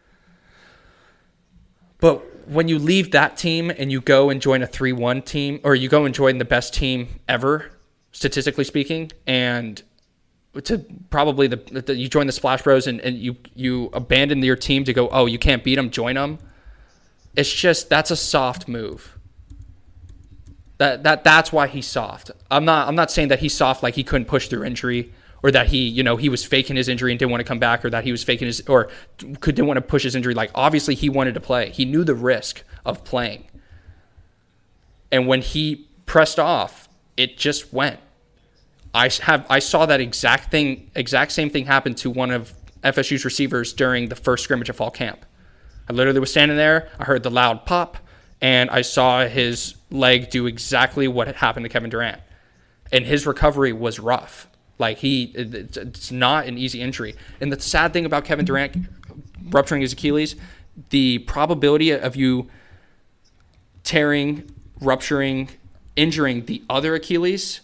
But when you leave that team and you go and join a three one team, or you go and join the best team ever, statistically speaking, and to probably the, the you join the Splash Bros and, and you you abandon your team to go, oh, you can't beat them, join them. It's just, that's a soft move. That that that's why he's soft. I'm not I'm not saying that he's soft like he couldn't push through injury, or that he, you know, he was faking his injury and didn't want to come back, or that he was faking his or could didn't want to push his injury. Like, obviously he wanted to play. He knew the risk of playing. And when he pressed off, it just went. I have I saw that exact thing exact same thing happen to one of F S U's receivers during the first scrimmage of fall camp. I literally was standing there, I heard the loud pop, and I saw his leg do exactly what had happened to Kevin Durant. And his recovery was rough. Like, he, it's not an easy injury. And the sad thing about Kevin Durant rupturing his Achilles, the probability of you tearing, rupturing, injuring the other Achilles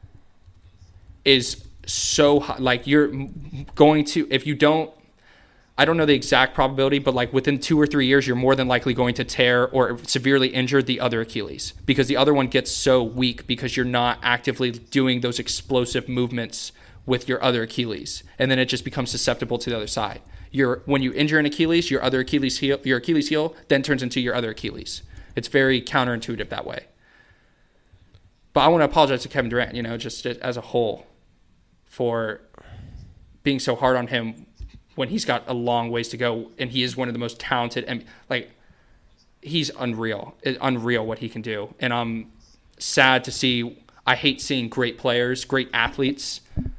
is so high. Like, you're going to, if you don't, I don't know the exact probability, but like within two or three years, you're more than likely going to tear or severely injure the other Achilles, because the other one gets so weak because you're not actively doing those explosive movements with your other Achilles. And then it just becomes susceptible to the other side. You're, when you injure an Achilles, your other Achilles heel, your Achilles heel then turns into your other Achilles. It's very counterintuitive that way. But I want to apologize to Kevin Durant, you know, just as a whole, for being so hard on him when he's got a long ways to go, and he is one of the most talented, and like, he's unreal, it's unreal what he can do. And I'm sad to see, I hate seeing great players, great athletes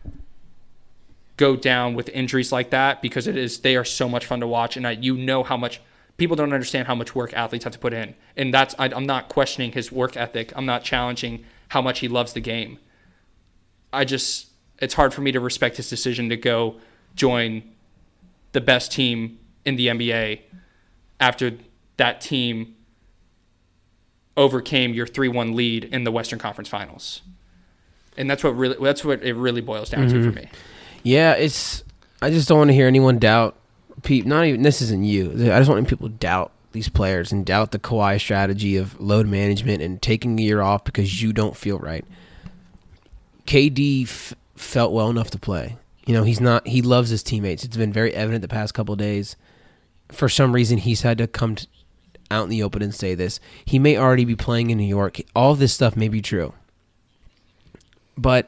go down with injuries like that, because it is, they are so much fun to watch. And I, you know how much, people don't understand how much work athletes have to put in. And that's, I, I'm not questioning his work ethic. I'm not challenging how much he loves the game. I just, it's hard for me to respect his decision to go join the best team in the N B A after that team overcame your three one lead in the Western Conference Finals. And that's what really that's what it really boils down mm-hmm. to for me. Yeah, it's I just don't want to hear anyone doubt Pete, not even this isn't you. I just want people to doubt these players and doubt the Kawhi strategy of load management and taking a year off because you don't feel right. K D f- felt well enough to play. You know, he's not. He loves his teammates. It's been very evident the past couple of days. For some reason, he's had to come to, out in the open and say this. He may already be playing in New York. All this stuff may be true. But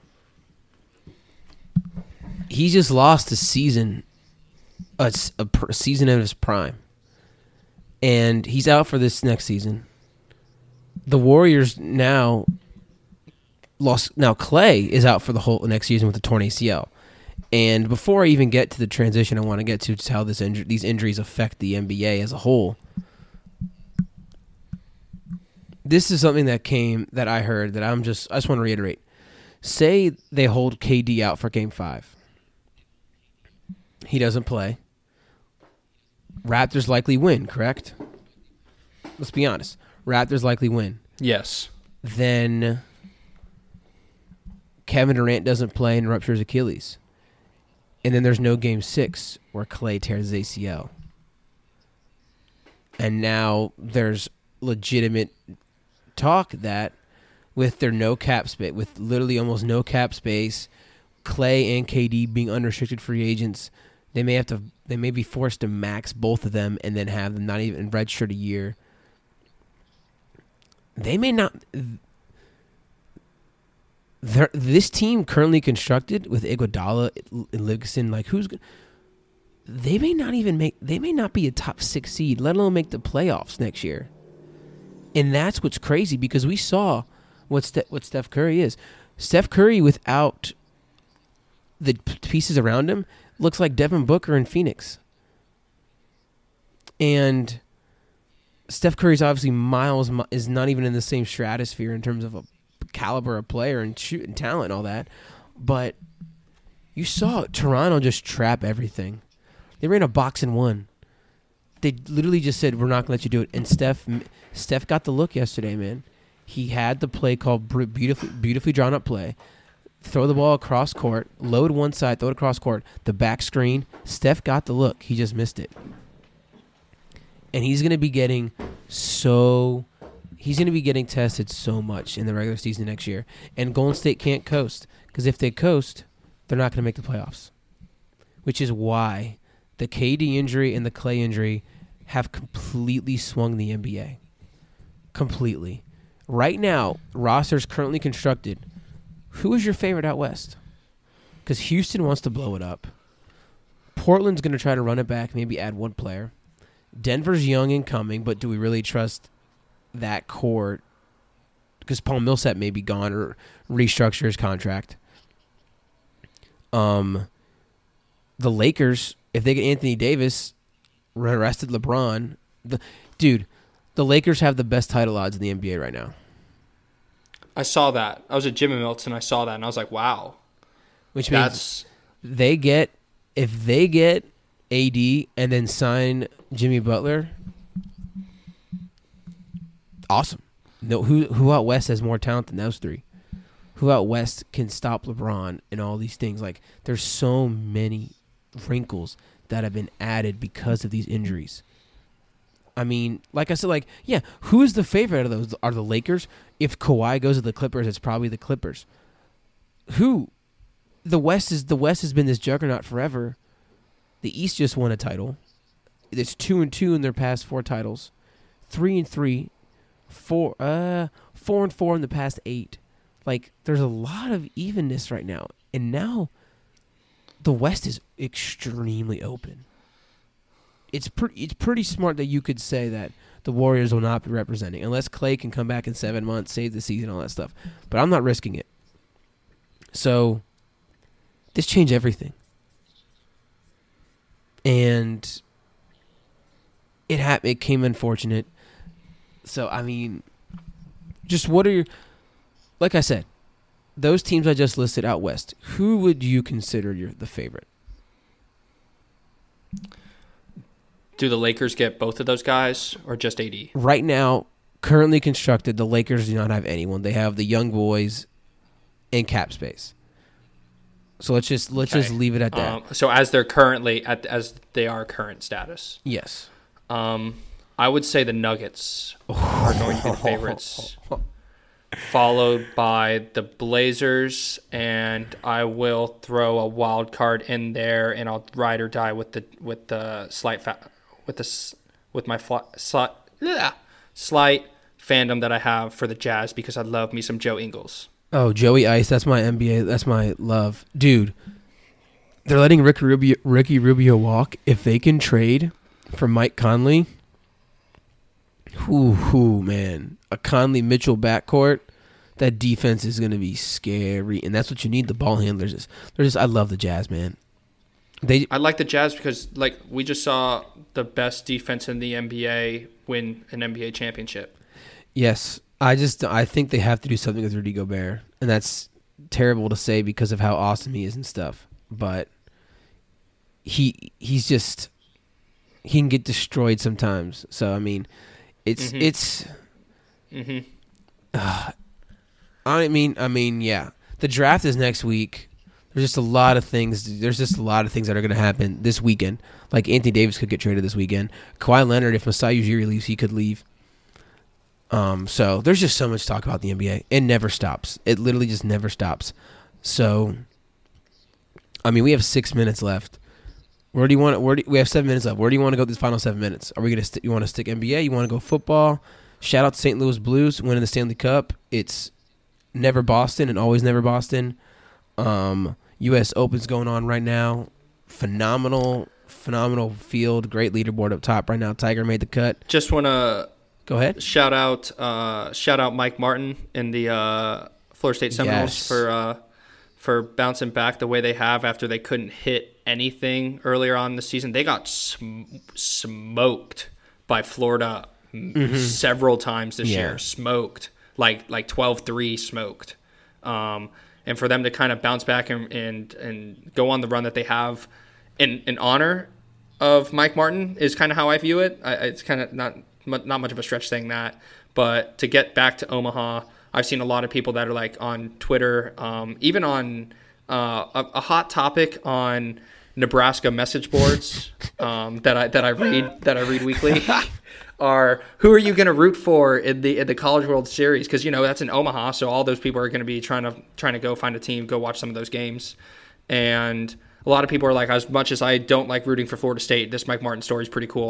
he just lost a season, a, a, a season of his prime. And he's out for this next season. The Warriors now lost. Now Clay is out for the whole next season with a torn A C L. And before I even get to the transition I want to get to, to how this inju- these injuries affect the N B A as a whole, this is something that came that I heard that I'm just I just want to reiterate. Say they hold K D out for Game Five, he doesn't play. Raptors likely win, correct? Let's be honest. Raptors likely win. Yes. Then Kevin Durant doesn't play and ruptures Achilles. And then there's no Game Six where Clay tears his A C L. And now there's legitimate talk that with their no cap space, with literally almost no cap space, Clay and K D being unrestricted free agents, they may have to, they may be forced to max both of them and then have them not even redshirt a year. They may not. This team currently constructed with Iguodala and Livingston, like who's they may not even make they may not be a top six seed, let alone make the playoffs next year. And that's what's crazy, because we saw what Ste- what Steph Curry is. Steph Curry without the pieces around him looks like Devin Booker in Phoenix. And Steph Curry's obviously miles is not even in the same stratosphere in terms of a caliber of player and shoot and talent and all that, but you saw Toronto just trap everything. They ran a box and one. They literally just said, "We're not gonna let you do it." And Steph, Steph got the look yesterday, man. He had the play called beautifully, beautifully drawn up play. Throw the ball across court, load one side, throw it across court, the back screen. Steph got the look. He just missed it, and he's gonna be getting so. He's going to be getting tested so much in the regular season next year. And Golden State can't coast, because if they coast, they're not going to make the playoffs, which is why the K D injury and the Clay injury have completely swung the N B A. Completely. Right now, roster's currently constructed. Who is your favorite out west? Because Houston wants to blow it up. Portland's going to try to run it back, maybe add one player. Denver's young and coming, but do we really trust that core? Because Paul Millsap may be gone or restructure his contract. Um, the Lakers, if they get Anthony Davis, arrested LeBron, the, dude, the Lakers have the best title odds in the N B A right now. I saw that. I was at Jimmy Milton. I saw that, and I was like, wow. Which means That's they get, if they get A D and then sign Jimmy Butler, awesome. No, who who out west has more talent than those three? Who out west can stop LeBron and all these things? Like, there's so many wrinkles that have been added because of these injuries. I mean, like I said, like, yeah, who is the favorite out of those? Are the Lakers? If Kawhi goes to the Clippers, it's probably the Clippers. Who? The West is the West has been this juggernaut forever. The East just won a title. It's two and two in their past four titles, three and three, four uh four and four in the past eight. Like, there's a lot of evenness right now, and now the West is extremely open. It's pretty it's pretty smart that you could say that the Warriors will not be representing unless Clay can come back in seven months, save the season, all that stuff. But I'm not risking it. So this changed everything. And it ha- it came unfortunate. So, I mean, just what are your... Like I said, those teams I just listed out west, who would you consider your the favorite? Do the Lakers get both of those guys or just A D? Right now, currently constructed, the Lakers do not have anyone. They have the young boys and cap space. So let's just let's Okay. just leave it at that. Um, so as they're currently at as they are current status, Yes. um, I would say the Nuggets are going to be the favorites, followed by the Blazers, and I will throw a wild card in there, and I'll ride or die with the with the slight fa- with the s- with my fl- slight yeah, slight fandom that I have for the Jazz because I love me some Joe Ingles. Oh, Joey Ice, that's my N B A, that's my love. Dude, they're letting Ricky Rubio, Ricky Rubio walk. If they can trade for Mike Conley, whoo, whoo, man. A Conley-Mitchell backcourt, that defense is going to be scary. And that's what you need, the ball handlers. Is They're just, I love the Jazz, man. They, I like the Jazz because, like, we just saw the best defense in the N B A win an N B A championship. Yes. I just, I think they have to do something with Rudy Gobert. And that's terrible to say because of how awesome he is and stuff. But he he's just, he can get destroyed sometimes. So, I mean, it's, Mhm. it's, Mm-hmm. uh, I mean, I mean, yeah. The draft is next week. There's just a lot of things. There's just a lot of things that are going to happen this weekend. Like Anthony Davis could get traded this weekend. Kawhi Leonard, if Masai Ujiri leaves, he could leave. Um, so there's just so much to talk about the N B A. It never stops. It literally just never stops. So, I mean, we have six minutes left. Where do you want? Where do, we have seven minutes left. Where do you want to go these final seven minutes? Are we gonna? St- you want to stick N B A? You want to go football? Shout out to Saint Louis Blues winning the Stanley Cup. It's never Boston and always never Boston. Um, U S Open's going on right now. Phenomenal, phenomenal field. Great leaderboard up top right now. Tiger made the cut. Just want to Go ahead. shout out, uh, shout out Mike Martin and the uh, Florida State Seminoles Yes. for uh, for bouncing back the way they have after they couldn't hit anything earlier on in the season. They got sm- smoked by Florida m several times this Yeah. year. Smoked like like twelve three smoked. Um, and for them to kind of bounce back and, and and go on the run that they have in in honor of Mike Martin is kind of how I view it. I, it's kind of not not much of a stretch saying that, but to get back to Omaha, I've seen a lot of people that are like on Twitter, um, even on uh, a, a hot topic on Nebraska message boards um, that I that I read that I read weekly. Are who are you going to root for in the in the College World Series? Because you know that's in Omaha, so all those people are going to be trying to trying to go find a team, go watch some of those games. And a lot of people are like, as much as I don't like rooting for Florida State, this Mike Martin story is pretty cool.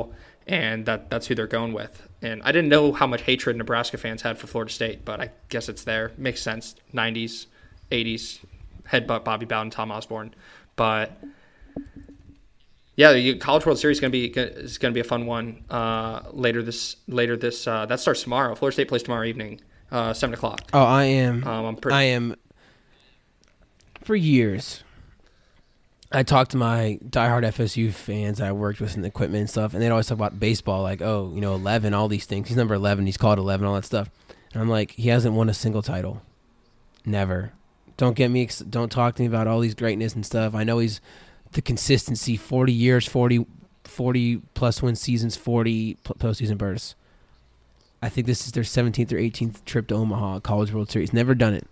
and that that's who they're going with. And I didn't know how much hatred Nebraska fans had for Florida State, but I guess it's there. Makes sense. nineties, eighties, headbutt Bobby Bowden, Tom Osborne, but yeah, the College World Series is going to be is going to be a fun one uh, later this later this uh, that starts tomorrow. Florida State plays tomorrow evening, uh, seven o'clock. Oh, I am. Um, I'm pretty. I am. For years, I talked to my diehard F S U fans I worked with in the equipment and stuff, and they'd always talk about baseball, like, oh, you know, eleven, all these things. He's number eleven. He's called eleven, all that stuff. And I'm like, he hasn't won a single title. Never. Don't get me. Ex- don't talk to me about all these greatness and stuff. I know he's the consistency, forty years, forty, forty plus win seasons, forty postseason bursts. I think this is their seventeenth or eighteenth trip to Omaha, College World Series. Never done it.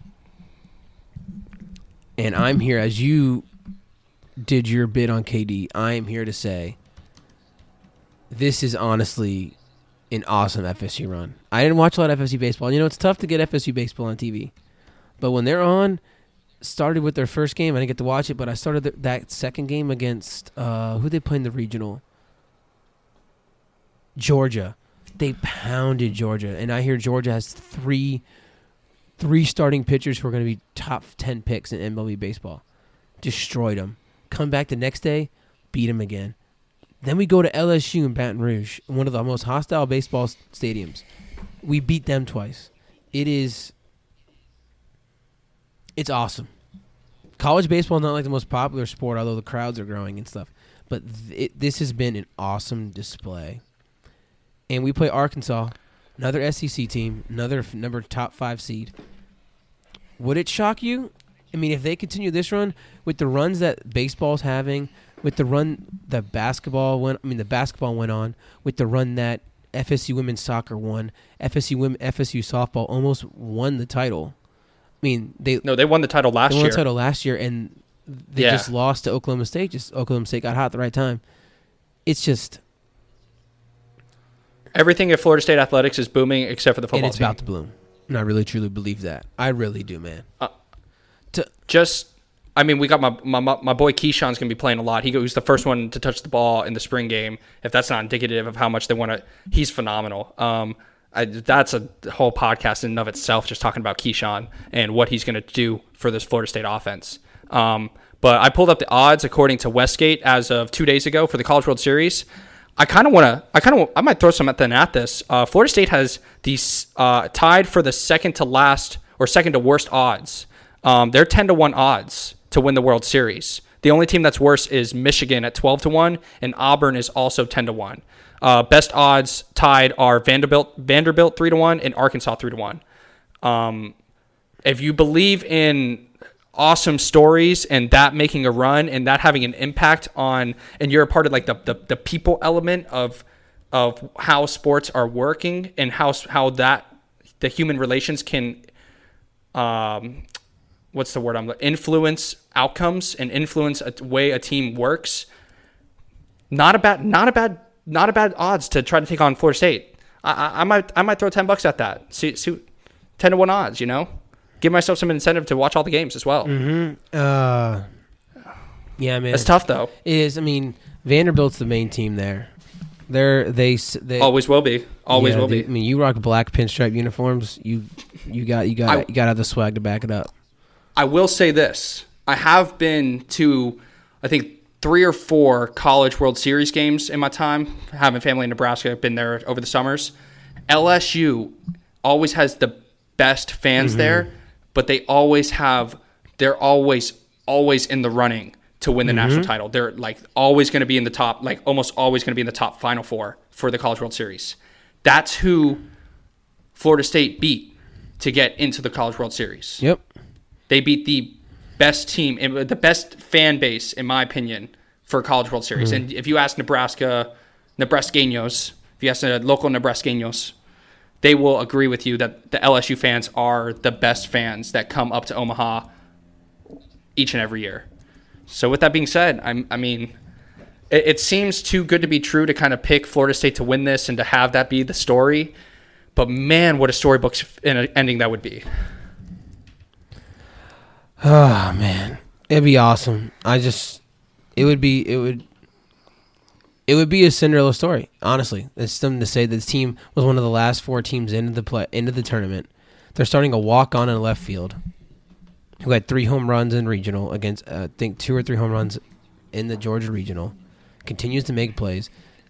And I'm here, as you did your bid on K D, I am here to say this is honestly an awesome F S U run. I didn't watch a lot of F S U baseball. You know, it's tough to get F S U baseball on T V. But when they're on, started with their first game. I didn't get to watch it, but I started the, that second game against, uh, who they play in the regional? Georgia. They pounded Georgia. And I hear Georgia has three three starting pitchers who are going to be top ten picks in M L B baseball. Destroyed them. Come back the next day, beat them again. Then we go to L S U in Baton Rouge, one of the most hostile baseball stadiums. We beat them twice. It is... It's awesome. College baseball is not like the most popular sport, although the crowds are growing and stuff. But th- it, this has been an awesome display. And we play Arkansas, another S E C team, another f- number top five seed. Would it shock you? I mean, if they continue this run with the runs that baseball's having, with the run that basketball went, I mean, the basketball went on, with the run that F S U women's soccer won, F S U women, F S U softball almost won the title. I mean, they no, they won the title last they won year. the title last year, and they Yeah. just lost to Oklahoma State. Just Oklahoma State got hot at the right time. It's just, Everything at Florida State athletics is booming except for the football and it's team. about to bloom. And I really truly believe that. I really do, man. Uh, to, Just, I mean, we got my my, my boy Keyshawn's going to be playing a lot. He was the first one to touch the ball in the spring game. If that's not indicative of how much they want to, he's phenomenal. Um, I, that's a whole podcast in and of itself, just talking about Keyshawn and what he's going to do for this Florida State offense. Um, but I pulled up the odds according to Westgate as of two days ago for the College World Series. I kind of want to. I kind of. I might throw something at this. Uh, Florida State has these uh, tied for the second to last or second to worst odds. Um, they're ten to one odds to win the World Series. The only team that's worse is Michigan at twelve to one, and Auburn is also ten to one. Uh, best odds tied are Vanderbilt, Vanderbilt three to one, and Arkansas three to one. Um, if you believe in awesome stories and that making a run and that having an impact on, and you're a part of like the the, the people element of of how sports are working and how how that the human relations can um what's the word I'm influence outcomes and influence a way a team works. Not a bad not a bad not a bad odds to try to take on Florida State. I, I, I might I might throw ten bucks at that. See, see ten to one odds, you know? Give myself some incentive to watch all the games as well. mm-hmm. uh, yeah, man. It's tough though. It is. I mean, Vanderbilt's the main team there. They're they they Always will be. Always yeah, will they, be. I mean, you rock black pinstripe uniforms. You you got you got I- you got to have the swag to back it up. I will say this. I have been to, I think, three or four College World Series games in my time. Having family in Nebraska, I've been there over the summers. L S U always has the best fans Mm-hmm. there, but they always have, they're always, always in the running to win the Mm-hmm. national title. They're like always going to be in the top, like almost always going to be in the top Final Four for the College World Series. That's who Florida State beat to get into the College World Series. Yep. They beat the best team, the best fan base, in my opinion, for College World Series. Mm-hmm. And if you ask Nebraska, Nebraskanos, if you ask the local Nebraskanos, they will agree with you that the L S U fans are the best fans that come up to Omaha each and every year. So with that being said, I'm, I mean, it, it seems too good to be true to kind of pick Florida State to win this and to have that be the story. But man, what a storybook ending that would be. Oh man, it'd be awesome. I just, it would be, it would. it would be a Cinderella story. Honestly, it's something to say. This team was one of the last four teams into the play into the tournament. They're starting a walk on in left field, who had three home runs in regional against, uh, I think, two or three home runs in the Georgia regional. Continues to make plays.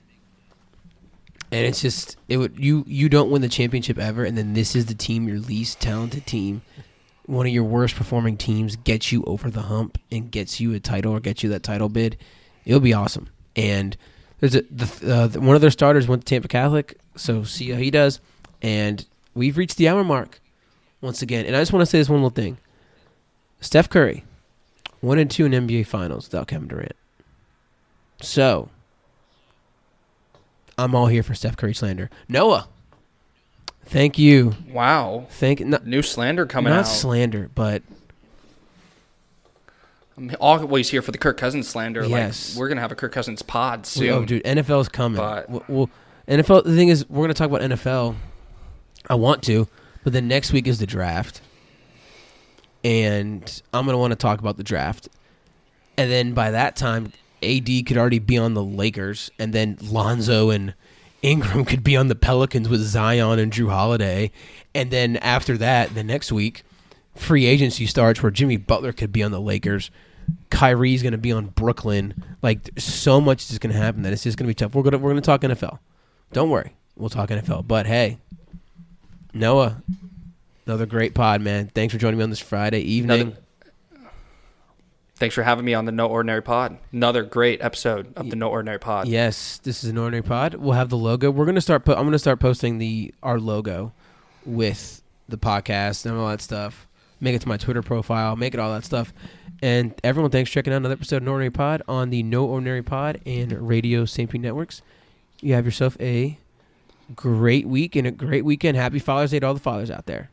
And it's just it would you you don't win the championship ever, and then this is the team, your least talented team, one of your worst performing teams, gets you over the hump and gets you a title or gets you that title bid. It'll be awesome. And there's a the, uh, one of their starters went to Tampa Catholic, so see how he does. And we've reached the hour mark once again. And I just want to say this one little thing: Steph Curry, one and two in N B A Finals without Kevin Durant. So. I'm all here for Steph Curry slander. Noah, thank you. Wow. Thank not, New slander coming not out. slander, but I'm always here for the Kirk Cousins slander. Yes. Like, we're going to have a Kirk Cousins pod soon. oh, dude, N F L's coming. But- Well, well, N F L. The thing is, we're going to talk about N F L. I want to, but then next week is the draft, and I'm going to want to talk about the draft, and then by that time, A D could already be on the Lakers, and then Lonzo and Ingram could be on the Pelicans with Zion and Drew Holiday. And then after that, the next week, free agency starts where Jimmy Butler could be on the Lakers. Kyrie's going to be on Brooklyn. Like, so much is going to happen that it's just going to be tough. We're going to we're going to talk N F L. Don't worry. We'll talk N F L. But, hey, Noah, another great pod, man. Thanks for joining me on this Friday evening. Another- Thanks for having me on the No Ordinary Pod. Another great episode of the No Ordinary Pod. Yes, this is an Ordinary Pod. We'll have the logo. We're gonna start. Po- I'm gonna start posting the our logo with the podcast and all that stuff. Make it to my Twitter profile. Make it all that stuff. And everyone, thanks for checking out another episode of No Ordinary Pod on the No Ordinary Pod and Radio Saint Pete Networks. You have yourself a great week and a great weekend. Happy Father's Day to all the fathers out there.